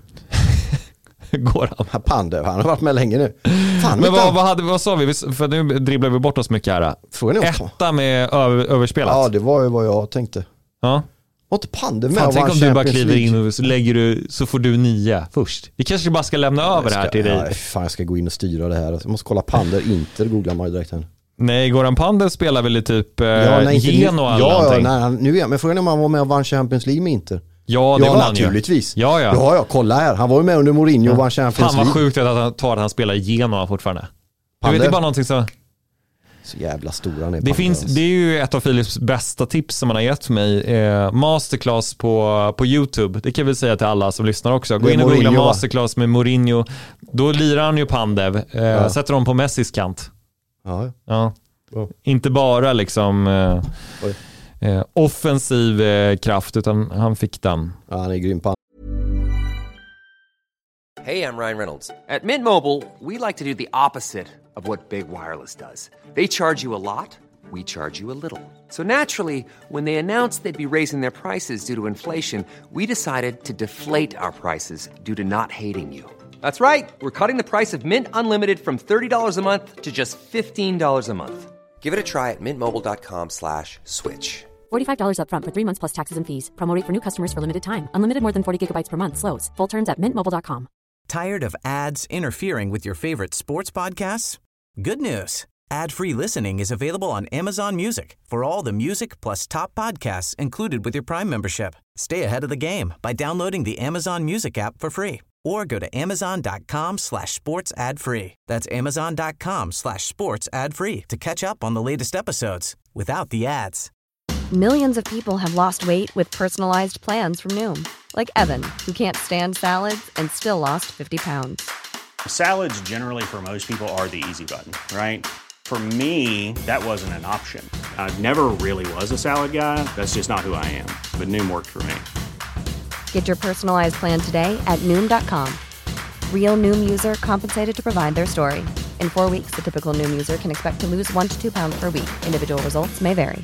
Går han? Ja, Pander, han har varit med länge nu. Fan, Men vad, vad, vad, hade, vad sa vi? Vi- För nu dribblar vi bort oss mycket här. Frågan är också. Etta med över, överspelat. Ja, det var ju vad jag tänkte. Ja. Var inte Pander med Fan, och tänk vann om du bara Champions kliver League? in och så lägger du, så får du nio först. Vi kanske bara ska lämna över det här till dig. Ja, fan, jag ska gå in och styra det här. Jag måste kolla Pander, Inter googlar man ju direkt här. Nej, Goran Pander spelar väl i typ eh, Ja, nej, inte nu- Genoa eller ja, ja, någonting. nej, han- nu är jag, men frågan är om han var med och vann Champions League med Inter. Ja, det Ja, var han ju. naturligtvis. Ja, ja. Ja, ja, kolla här. Han var ju med under Mourinho och vann Champions Fan vad League. sjukt att han tar att han spelar i Genoa fortfarande. Jag vet, Pander? det är bara någonting så... Så jävla stor han är. Det, Pander, finns, alltså. det är ju ett av Philips bästa tips som han har gett mig. Eh, masterclass på, på YouTube. Det kan jag väl säga till alla som lyssnar också. Gå Med in och googla Mourinho, va? masterclass med Mourinho. Då lirar han ju Pandev. Eh, Ja. Sätter dem på Messis kant. Ja, ja. Ja. Bra. Inte bara liksom eh, Oj. eh, offensiv eh, kraft, utan han fick den. Ja, han är grym Pander. Hey, I'm Ryan Reynolds. At Mint Mobile, we like to do the opposite of what Big Wireless does. They charge you a lot, we charge you a little. So naturally, when they announced they'd be raising their prices due to inflation, we decided to deflate our prices due to not hating you. That's right. We're cutting the price of Mint Unlimited from thirty dollars a month to just fifteen dollars a month. Give it a try at mintmobile.com slash switch. forty-five dollars up front for three months plus taxes and fees. Promo rate for new customers for limited time. Unlimited more than forty gigabytes per month slows. Full terms at mint mobile dot com. Tired of ads interfering with your favorite sports podcasts? Good news. Ad-free listening is available on Amazon Music for all the music plus top podcasts included with your Prime membership. Stay ahead of the game by downloading the Amazon Music app for free or go to amazon.com slash sports ad free. That's amazon.com slash sports ad free to catch up on the latest episodes without the ads. Millions of people have lost weight with personalized plans from Noom. Like Evan, who can't stand salads and still lost fifty pounds. Salads generally for most people are the easy button, right? For me, that wasn't an option. I never really was a salad guy. That's just not who I am. But Noom worked for me. Get your personalized plan today at Noom dot com. Real Noom user compensated to provide their story. In four weeks, the typical Noom user can expect to lose one to two pounds per week. Individual results may vary.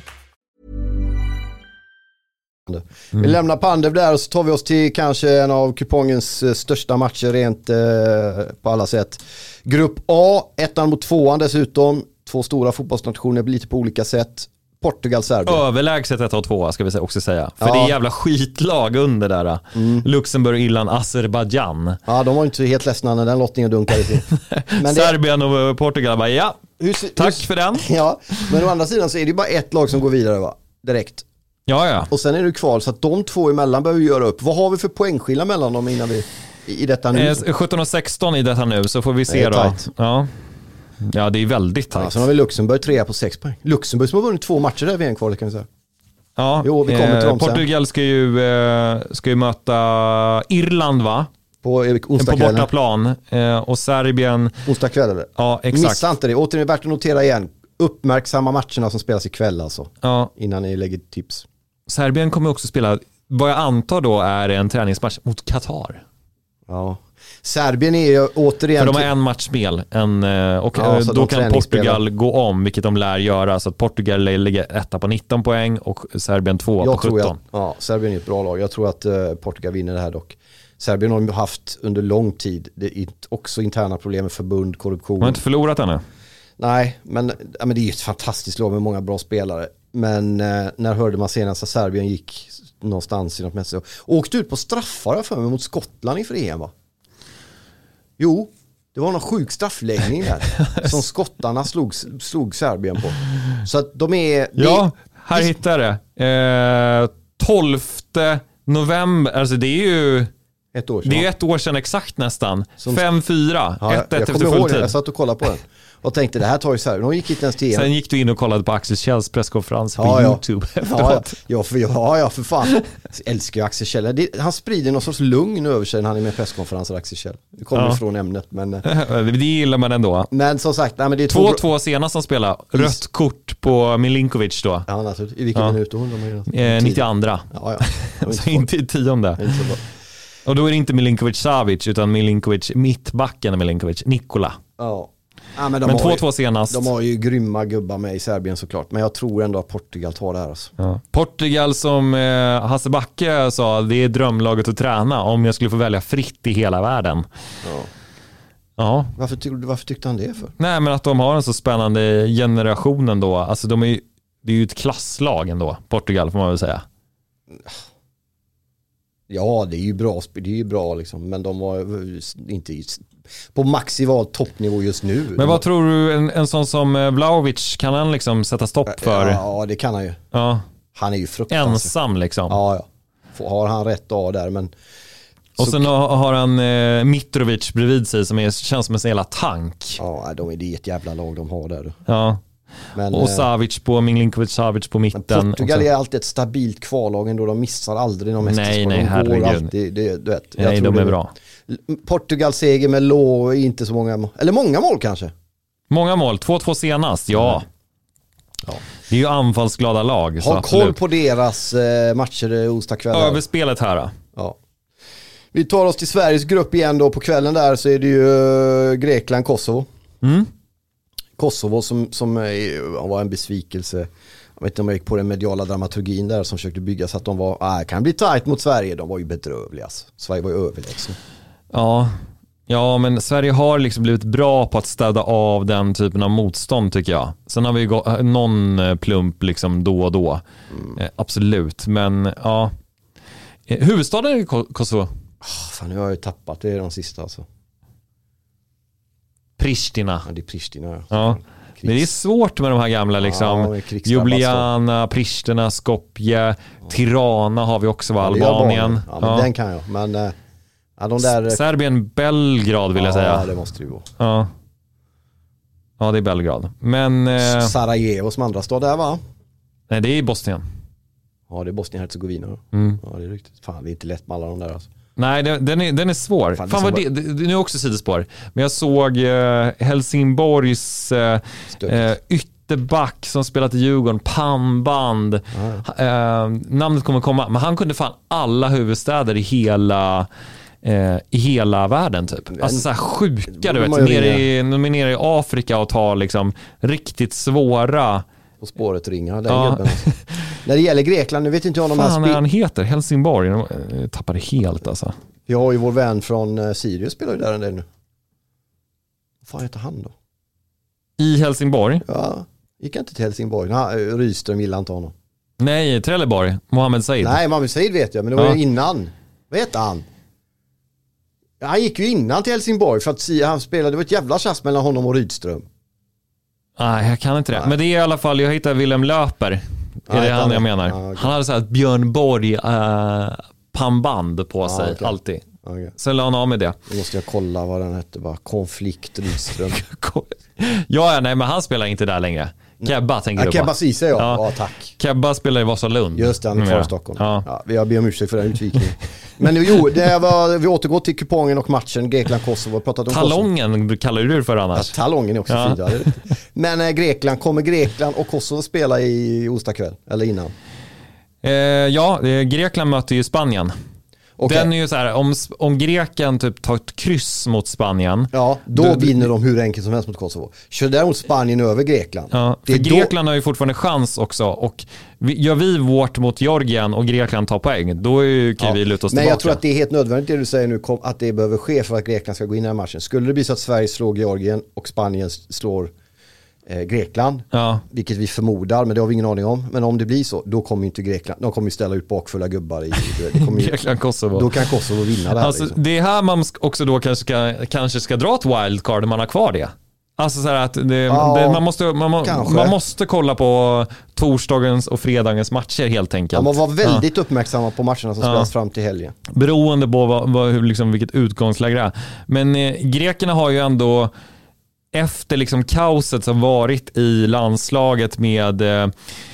Mm. Vi lämnar Pandev där och så tar vi oss till kanske en av kupongens största matcher rent eh, på alla sätt. Grupp A, ettan mot tvåan dessutom. Två stora fotbollsnationer lite på olika sätt. Portugal, Serbien. Överlägset ett och två ska vi också säga. För ja. det är jävla skitlag under där. Mm. Luxemburg, Irland, Azerbaijan. Ja, de var inte helt ledsna när den lottningen dunkade i. Men Serbien och Portugal bara, ja, hur, tack hur, för den. Ja, men å andra sidan så är det ju bara ett lag som går vidare va? Direkt. Ja, ja. Och sen är det kvar så att de två emellan behöver vi göra upp. Vad har vi för poängskillnad mellan dem innan vi i detta nu? Eh, sjutton och sexton i detta nu så får vi se då. Ja. Ja, det är väldigt tajt. Ja, sen har vi Luxemburg trea på sex poäng. Luxemburg som har vunnit två matcher där vid en kval kan vi säga. Ja, jo, vi kommer till dem sen. Portugal ska ju, eh, ska ju möta Irland va? På, på bortaplan. Eh, och Serbien... Onsdag kväll eller? Ja, exakt. Missa inte det. Återigen värt att notera igen. Uppmärksamma matcherna som spelas ikväll alltså. Ja. Innan ni lägger tips. Serbien kommer också spela, vad jag antar då är en träningsmatch mot Qatar. Ja. Serbien är ju återigen... För de har en matchspel en, och ja, då kan Portugal gå om, vilket de lär göra. Så att Portugal lägger etta på nitton poäng och Serbien två jag på sjutton. Att, ja, Serbien är ett bra lag. Jag tror att uh, Portugal vinner det här dock. Serbien har haft under lång tid det är också interna problem med förbund, korruption. De har inte förlorat ännu. Nej, men, ja, men det är ju ett fantastiskt lag med många bra spelare. Men uh, när hörde man senast att Serbien gick någonstans i något mässigt och åkte ut på straffar för mig mot Skottland inför E M va? Jo, det var någon sjuk straffläggning där som skottarna slog, slog Serbien på. Så att de är... Ja, här det, hittar jag det. Eh, tolfte november, alltså det är ju... Ett år sedan. Det är ett år sedan exakt nästan. fem fyra, ja, ett ett efter full tid. Jag satt och kollade på den. Och tänkte, det här tar ju Serbien. De gick inte ens till. Sen gick du in och kollade på Axel Kjells presskonferens på ja, ja. YouTube efteråt. Ja, ja. För, ja, ja, för fan. Jag älskar ju Axel Kjell. Det, han sprider någon sorts lugn över sig när han är med presskonferenser, Axel Kjell. Det kommer ja. ifrån ämnet. Men, det gillar man ändå. Men som sagt, nej, men det är två två senast som spelar. Rött kort på Milinkovic då. Ja, naturligtvis. I vilken ja. minut då? De eh, nittioandra. Ja, ja. Så inte i tionde. Inte så bra. Och då är det inte Milinkovic Savic utan Milinkovic mittbacken Milinkovic Nikola. Ja. Ja, men men två två senast. De har ju grymma gubbar med i Serbien såklart. Men jag tror ändå att Portugal tar det här. Alltså. Ja. Portugal som eh, Hasse Backe sa, det är drömlaget att träna om jag skulle få välja fritt i hela världen. Ja. Ja. Varför, ty- varför tyckte han det för? Nej, men att de har en så spännande generation ändå. Alltså de är ju, det är ju ett klasslag ändå, Portugal får man väl säga. Ja, det är ju bra, det är ju bra liksom, men de var inte på maximal toppnivå just nu. Men vad tror du, en, en sån som Vlahovic, kan han liksom sätta stopp för? Ja, det kan han ju. Ja. Han är ju fruktansvärt. Ensam liksom. Ja, ja. Har han rätt av där, men... Och så... sen har han eh, Mitrovic bredvid sig som är, känns som en sån jävla tank. Ja, de är det ett jävla lag de har där. Ja. Men, och Savic på Milinkovic, Savic på mitten. Portugal är alltid ett stabilt kvallag ändå. De missar aldrig någon mästerskap. Nej, nej, de herregud. Går alltid, det, du vet, jag nej, tror de är det, bra. Portugal seger med lå inte så många mål. Eller många mål kanske. Många mål, två två senast, ja. Mm. Ja. Det är ju anfallsglada lag. Ha koll på deras eh, matcher onsdag kväll. Överspelet här då. Ja. Vi tar oss till Sveriges grupp igen då. På kvällen där så är det ju uh, Grekland, Kosovo. Mm. Kosovo som, som uh, var en besvikelse. Jag vet inte om jag gick på den mediala dramaturgin där som försökte bygga så att de var, äh, kan bli tajt mot Sverige. De var ju bedrövliga. Alltså. Sverige var ju överlägsna. Ja. Ja, men Sverige har liksom blivit bra på att städa av den typen av motstånd tycker jag. Sen har vi gått någon plump liksom då och då. Mm. Eh, absolut, men ja. Eh, huvudstaden är Kosovo. Oh, fan, nu har jag ju tappat. Det är de sista alltså. Pristina. Ja, det är Pristina. Ja. Ja. Men det är svårt med de här gamla liksom. Ja, Ljubljana, Pristina, Skopje, ja. Tirana har vi också, va? Ja, Albanien. ja, men ja. Den kan jag. Men, Ja, de där... Serbien, Belgrad vill jag säga. Ja, det måste det ju vara. Ja. Ja, det är Belgrad. Men... Eh... Sarajevo som andra stad där, va? Nej, det är Bosnien. Ja, det är Bosnien-Herzegovina. Mm. Ja, det är riktigt. Fan, det är inte lätt med alla de där alltså. Nej, det, den, är, den är svår. Fan, Fan, vad det, det, det är också sidospår. Men jag såg eh, Helsingborgs eh, eh, ytterback som spelat i Djurgården, pannband. Ah. Eh, namnet kommer komma. Men han kunde fan alla huvudstäder i hela... Eh, i hela världen typ. Alltså så här sjuka, du vet. Nere i, nere i Afrika och ta liksom riktigt svåra... På spåret ringa den ja. Gubben. Alltså. När det gäller Grekland, nu vet inte jag om de här... Fan spe- han heter Helsingborg. Jag tappade helt alltså. Vi har ju vår vän från uh, Sirius spelar ju där en del nu. Vad fan heter han då? I Helsingborg? Ja, gick inte till Helsingborg. Nej, Rydström gillar inte honom. Nej, Trelleborg. Mohamed Said. Nej, Mohamed Said vet jag, men det var ja. ju innan. Vad heter han? Han gick ju innan till Helsingborg för att han spelade. Det var ett jävla tjafs mellan honom och Rydström. Nej, jag kan inte det. Nej. Men det är i alla fall, jag hittade Willem Löper. Är Nej, det han jag menar? Ah, okay. Han hade så här ett Björn Borg äh, pannband på sig, ah, okay. alltid. Okay. Sen la han av med det. Då måste jag kolla vad den hette, bara konflikt Rydström. ja, nej, men han spelar inte där längre. Kebba tänker ja, du Kebba på. Ceesay, ja. Ja. ja, tack. Kebba spelar i Vasalund. Just det, han är kvar i Stockholm. Ja. Ja, vi har ber om ursäkt för den utvikningen. Men jo, det var, vi återgår till kupongen och matchen Grekland-Kosovo. Pratat om talongen Kosovo. kallar du det för annars? Ja, talongen är också ja. fin. Men äh, Grekland, kommer Grekland och Kosovo spela i onsdag kväll? Eller innan? Eh, ja, Grekland möter ju Spanien. Okay. Den är ju så här, om, om Greken typ tar ett kryss mot Spanien. Ja, då du, vinner de hur enkelt som helst mot Kosovo. Kör däremot Spanien över Grekland. Ja, för Grekland då... har ju fortfarande chans också. Och vi, gör vi vårt mot Georgien och Grekland tar poäng, då är ju, kan ja. vi luta oss Men tillbaka. jag tror att det är helt nödvändigt det du säger nu, att det behöver ske för att Grekland ska gå in i den här matchen. Skulle det bli så att Sverige slår Georgien och Spanien slår Eh, Grekland, ja. vilket vi förmodar, men det har vi ingen aning om. Men om det blir så, då kommer inte Grekland, de kommer ju ställa ut bakfulla gubbar i det kommer ju, Grekland, Kosovo. Då kan Kosovo vinna det här. Alltså, liksom. Det är här man också då kanske ska, kanske ska dra ett wildcard om man har kvar det. Alltså så här att det, ja, det, man, måste, man, man måste kolla på torsdagens och fredagens matcher helt enkelt. Ja, man var väldigt ja. uppmärksamma på matcherna som spelas ja. fram till helgen. Beroende på vad, vad, liksom, vilket utgångsläge det är. Men eh, grekerna har ju ändå efter liksom kaoset som varit i landslaget med eh,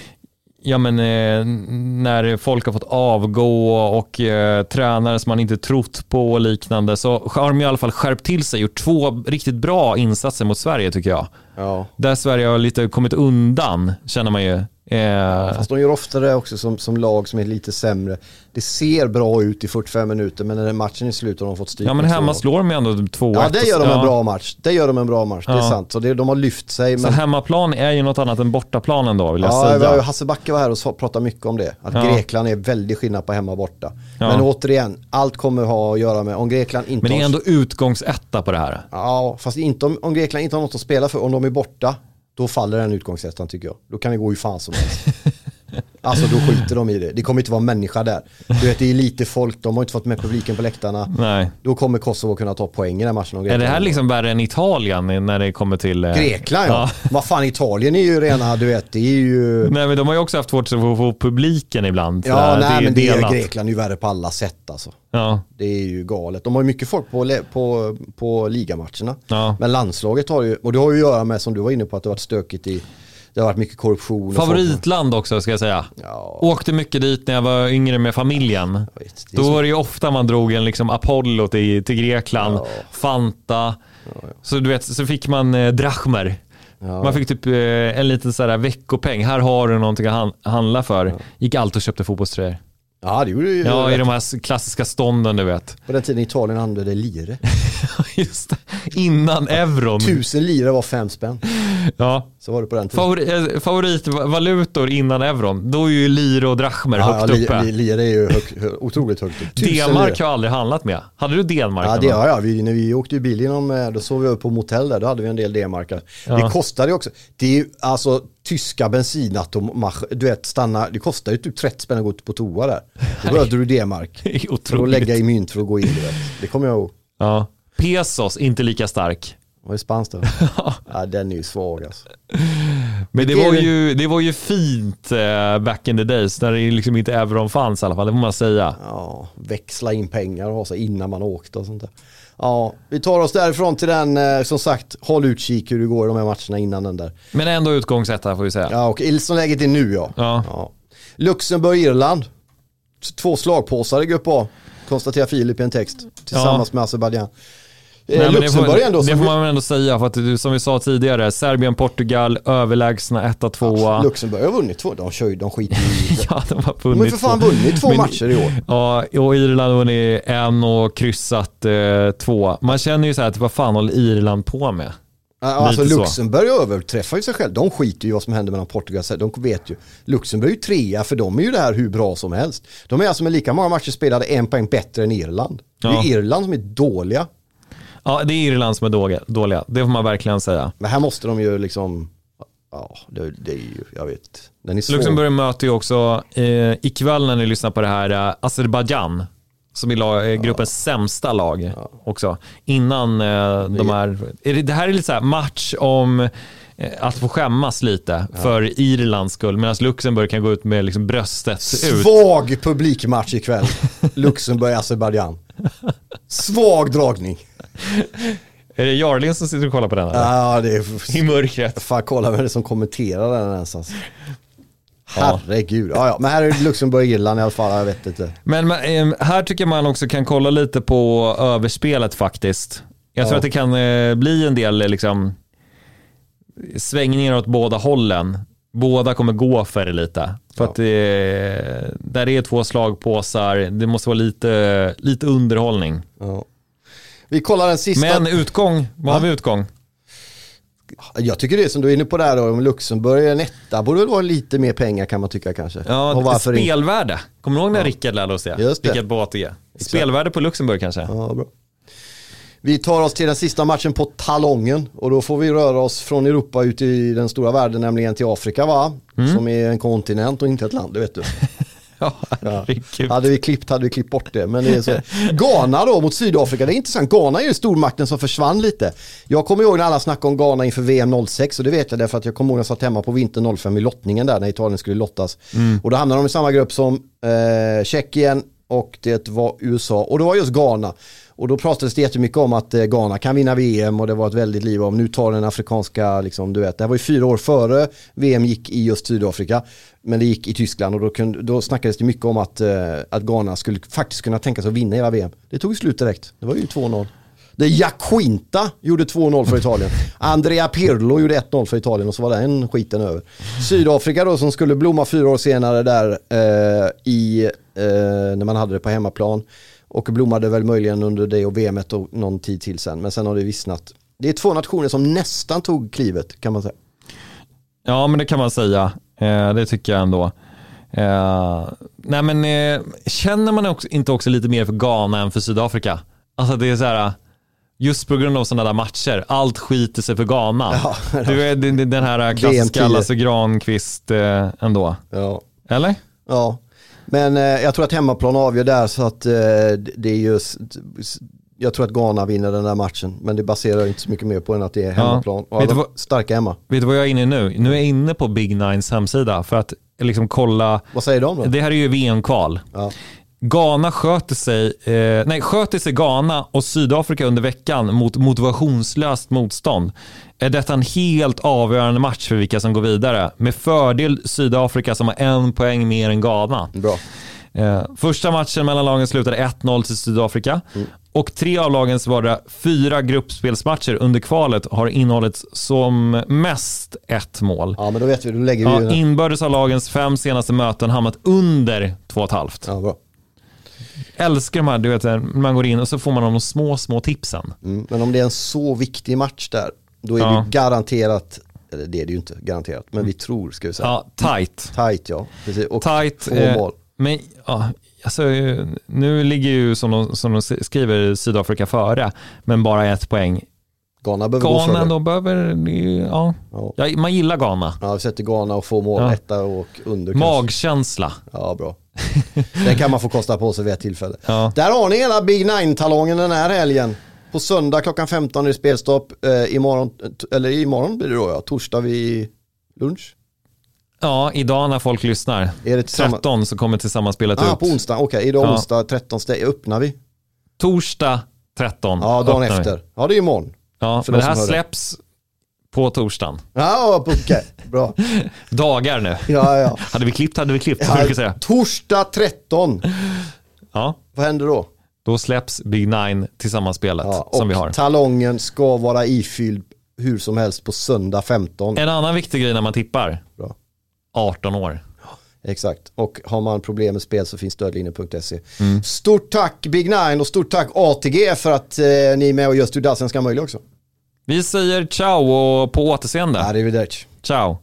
ja men eh, när folk har fått avgå och eh, tränare som man inte trott på och liknande, så har de i alla fall skärpt till sig, gjort två riktigt bra insatser mot Sverige tycker jag. Ja. Där Sverige har lite kommit undan, känner man ju. Eh, Fast de gör ofta det också som, som lag som är lite sämre. Det ser bra ut i fyrtiofem minuter, men när matchen är slut har de fått styr. Ja, men hemma slår de ändå två ett. Ja, det gör de en ja. bra match. Det gör de en bra match, det är ja. sant. Så det, de har lyft sig. Så men... hemmaplan är ju något annat än bortaplanen då, vill jag ja, säga. Ja, Hasse Backe var här och pratade mycket om det. Att ja. Grekland är väldigt skillnad på hemma och borta. Ja. Men återigen, allt kommer ha att göra med om Grekland inte Men det är har... ändå utgångsetta på det här. Ja, fast inte om, om Grekland inte har något att spela för, om de är borta, då faller den utgångsettan tycker jag. Då kan det gå hur fan som helst. Alltså då skiter de i det. Det kommer inte vara människa där. Du vet, det är lite folk, de har inte fått med publiken på läktarna. Nej. Då kommer Kosovo kunna ta poäng i den matchen. Och är det här liksom värre än Italien när det kommer till... Eh... Grekland, ja. ja. Vad fan, Italien är ju rena, du vet, det är ju... Nej, men de har ju också haft svårt att få publiken ibland. Ja, det nej, är men det delat. är Grekland är ju värre på alla sätt alltså. Ja. Det är ju galet. De har ju mycket folk på, på, på ligamatcherna. Ja. Men landslaget har ju, och det har ju att göra med, som du var inne på, att det har varit stökigt i... Det har varit mycket korruption. Favoritland också, ska jag säga. Ja. Åkte mycket dit när jag var yngre med familjen. Vet, Då så... var det ju ofta man drog en liksom Apollo till, till Grekland. Ja. Fanta. Ja, ja. Så du vet, så fick man eh, drachmer. Ja. Man fick typ eh, en liten sådär veckopeng. Här har du någonting att han, handla för. Ja. Gick alltid och köpte fotbollströjor. Ja, det gjorde ju. Ja, i de här klassiska stånden, du vet. På den tiden Italien använde lire. Just det. Innan euron. Tusen lire var fem spänn. Ja. Så var det på den tiden. Favori- favoritvalutor innan euron. Då är ju lire och drachmer ja, högt ja, uppe. Li- lire är ju hög, hö, otroligt högt upp. D-mark har jag aldrig handlat med. Hade du D-mark? Ja, det har jag. Vi, när vi åkte i bil inom, då sov vi upp på motell där. Då hade vi en del D-markar. Ja. Det kostade ju också. Det är ju alltså tyska bensinautomater. Du vet, stanna. Det kostar ju typ trettio spänn att gå på toa där. Då behövde du D-mark. För att lägga i mynt för att gå in. Det, det kommer jag ihåg. Ja. Pesos, inte lika stark. Vad är spanskt då? Ja, den är ju svag alltså. Men det var, ju, det var ju fint eh, back in the days när det liksom inte euron fanns i alla fall, det får man säga. Ja, växla in pengar och ha så innan man åkte och sånt där. Ja, vi tar oss därifrån till den, eh, som sagt, håll utkik hur det går i de här matcherna innan den där. Men ändå utgångsetta får vi säga. Ja, och som läget är nu, ja. Ja. ja. Luxemburg, Irland. Två slagpåsar i grupp A, konstaterar Filip i en text, tillsammans ja. med Azerbaijan. Nej, Luxemburg det får, ändå, det får man ändå säga, för att som vi sa tidigare, Serbien, Portugal, överlägsna ett två. Ja, Luxemburg har vunnit två, de kör de skiter i. Ja, de har vunnit. De har för fan vunnit två men, matcher i år. Ja, och Irland har vunnit en och kryssat eh, två. Man känner ju så här att vad fan håller Irland på med? Ja, alltså Luxemburg så. överträffar ju sig själv. De skiter ju vad som händer mellan Portugal. De vet ju. Luxemburg är ju trea, för de är ju det här hur bra som helst. De är alltså med lika många matcher spelade en poäng bättre än Irland. Det är ja. Irland som är dåliga. Ja, det är Irland som är dåliga. Det får man verkligen säga. Men här måste de ju liksom... Ja, det, det är ju... Jag vet. Den är svår. Luxemburg möter ju också eh, ikväll när ni lyssnar på det här eh, Azerbaijan, som är lag, gruppens ja. sämsta lag ja. också. Innan eh, de här... Är det, det här är lite så här match om eh, att få skämmas lite ja. för Irlands skull. Medan Luxemburg kan gå ut med liksom bröstet Svag ut. Svag publikmatch ikväll. Luxemburg-Azerbaijan. Svag dragning. Är det Jarlin som sitter och kollar på den? Eller? Ja, det är... I mörkret. Fan, kolla vem det som kommenterar den ens. Alltså. Herregud. Ja, ja. Men här är Luxemburg-Irland i alla fall, jag vet inte. Men, men här tycker man också kan kolla lite på överspelet faktiskt. Jag tror ja. att det kan eh, bli en del liksom svängningar åt båda hållen. Båda kommer gå för det lite. För ja. att det, där är två slagpåsar, det måste vara lite, lite underhållning. Ja. Vi kollar den sista. Men utgång, vad ja. har vi utgång? Jag tycker det är som du är inne på där då, om Luxemburg är netta borde väl vara lite mer pengar kan man tycka kanske. Ja, och varför spelvärde. Kommer du ihåg när ja. Rickard lärde oss det? Just det. Rickard på A T G. Spelvärde på Luxemburg kanske. Ja, bra. Vi tar oss till den sista matchen på Talongen och då får vi röra oss från Europa ut i den stora världen, nämligen till Afrika, va? Mm. Som är en kontinent och inte ett land, det vet du. Ja, ja. Hade vi klippt hade vi klippt bort det, men det är så. Ghana då mot Sydafrika, det är intressant. Ghana är ju stormakten som försvann lite. Jag kommer ihåg när alla snackade om Ghana inför V M noll sex, och det vet jag därför att jag kommer ihåg när jag satt hemma på vinter noll fem i lottningen där när Italien skulle lottas. Mm. Och då hamnade de i samma grupp som eh, Tjeckien och det var U S A, och det var just Ghana. Och då pratades det jättemycket om att eh, Ghana kan vinna V M, och det var ett väldigt liv om nu tar den afrikanska, liksom, du vet, det här var ju fyra år före V M gick i just Sydafrika, men det gick i Tyskland, och då, kunde, då snackades det mycket om att, eh, att Ghana skulle faktiskt kunna tänka sig att vinna hela V M. Det tog slut direkt, det var ju två noll. Det Jaquinta gjorde två noll för Italien. Andrea Pirlo gjorde ett noll för Italien, och så var den skiten över. Sydafrika då, som skulle blomma fyra år senare där eh, i eh, när man hade det på hemmaplan, och blommade väl möjligen under det och V M och någon tid till sen. Men sen har det vissnat. Det är två nationer som nästan tog klivet, kan man säga. Ja, men det kan man säga. Eh, det tycker jag ändå. Eh, nej, men eh, känner man också, inte också lite mer för Ghana än för Sydafrika? Alltså det är så här, just på grund av sådana där matcher, allt skiter sig för Ghana. Ja, du är den här klassiska Lasse Granqvist eh, ändå. Ja. Eller? Ja. Men eh, jag tror att hemmaplan avgör där, så att eh, det är just, jag tror att Ghana vinner den där matchen, men det baserar inte så mycket mer på än att det är hemmaplan. Ja. Och alla starka hemma. Vet du vad jag är inne i nu? Nu är jag inne på Big Nines hemsida för att liksom kolla. Vad säger de då? Det här är ju V M-kval. Ja. Ghana sköter sig, eh, nej, sköter sig Ghana och Sydafrika under veckan mot motivationslöst motstånd. Är detta en helt avgörande match för vilka som går vidare? Med fördel Sydafrika som har en poäng mer än Ghana. Bra. Eh, första matchen mellan lagen slutade ett noll till Sydafrika. Mm. Och tre av lagens var det fyra gruppspelsmatcher under kvalet har innehållit som mest ett mål. Ja, men då vet vi, då lägger vi ja, ju inbördes har lagens fem senaste möten hamnat under två och ett halvt. Ja, bra. Älskar de här, du vet, man går in och så får man de små, små tipsen. Mm, men om det är en så viktig match där, då är ja. det ju garanterat, eller det är det ju inte garanterat, men vi tror, ska vi säga. Ja, tight. Tight, ja. Precis. Och tight, två eh, mål. Men ja, alltså, nu ligger ju som de, som de skriver Sydafrika före, men bara ett poäng. Ghana behöver Ghana gå före. då behöver, ja. Ja. ja. Man gillar Ghana. Ja, vi sätter Ghana och få mål, ja. etta och under. Magkänsla. Kanske. Ja, bra. Den kan man få kosta på sig vid ett tillfälle. Ja. Där har ni hela Big Nine-talongen den här helgen. På söndag klockan femton är det spelstopp. Eh, imorgon, eller imorgon blir det då, ja. Torsdag vid lunch? Ja, idag när folk lyssnar. Är det tillsammans... tretton så kommer tillsammans-spelet ah, ut. på onsdag. Okej, okay. Idag ja. onsdag tretton stäng, öppnar vi. Torsdag tretton. Ja, dagen efter. Vi. Ja, det är imorgon. Ja, för det här släpps på torsdagen. Ja, okej. Okay. Bra. Dagar nu. Ja, ja. Hade vi klippt, hade vi klippt. Ja, säga. Torsdag tretton. Ja. Vad händer då? Då släpps Big Nine tillsammans-spelet ja, som vi har. Och talongen ska vara ifylld hur som helst på söndag femton. En annan viktig grej när man tippar. Bra. arton år. Exakt. Och har man problem med spel så finns stödlinjen punkt se. Mm. Stort tack Big Nine och stort tack A T G för att eh, ni är med och gör Studiallsvenskan möjlig också. Vi säger ciao och på återseende. Arrivederci. Ciao.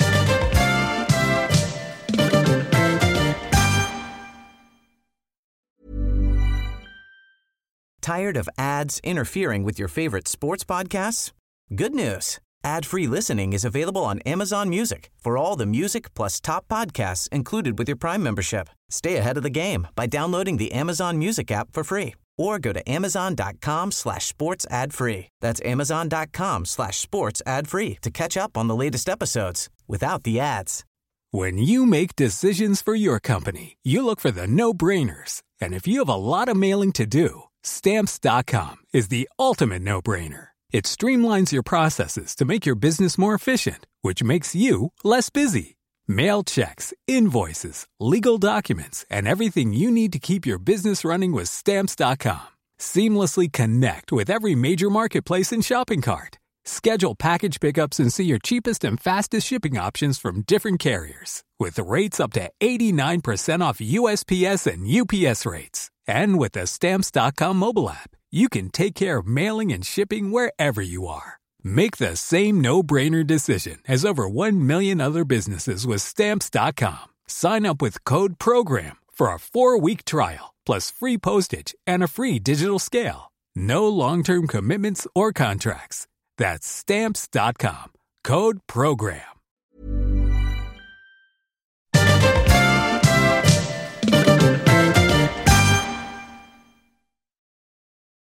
Tired of ads interfering with your favorite sports podcasts? Good news. Ad-free listening is available on Amazon Music for all the music plus top podcasts included with your Prime membership. Stay ahead of the game by downloading the Amazon Music app for free or go to amazon.com slash sports ad free. That's amazon.com slash sports ad free to catch up on the latest episodes without the ads. When you make decisions for your company, you look for the no-brainers. And if you have a lot of mailing to do, Stamps dot com is the ultimate no-brainer. It streamlines your processes to make your business more efficient, which makes you less busy. Mail checks, invoices, legal documents, and everything you need to keep your business running with Stamps dot com. Seamlessly connect with every major marketplace and shopping cart. Schedule package pickups and see your cheapest and fastest shipping options from different carriers. With rates up to eighty-nine percent off U S P S and U P S rates. And with the Stamps dot com mobile app, you can take care of mailing and shipping wherever you are. Make the same no-brainer decision as over one million other businesses with Stamps dot com. Sign up with code PROGRAM for a four-week trial, plus free postage and a free digital scale. No long-term commitments or contracts. That's Stamps dot com. Code PROGRAM.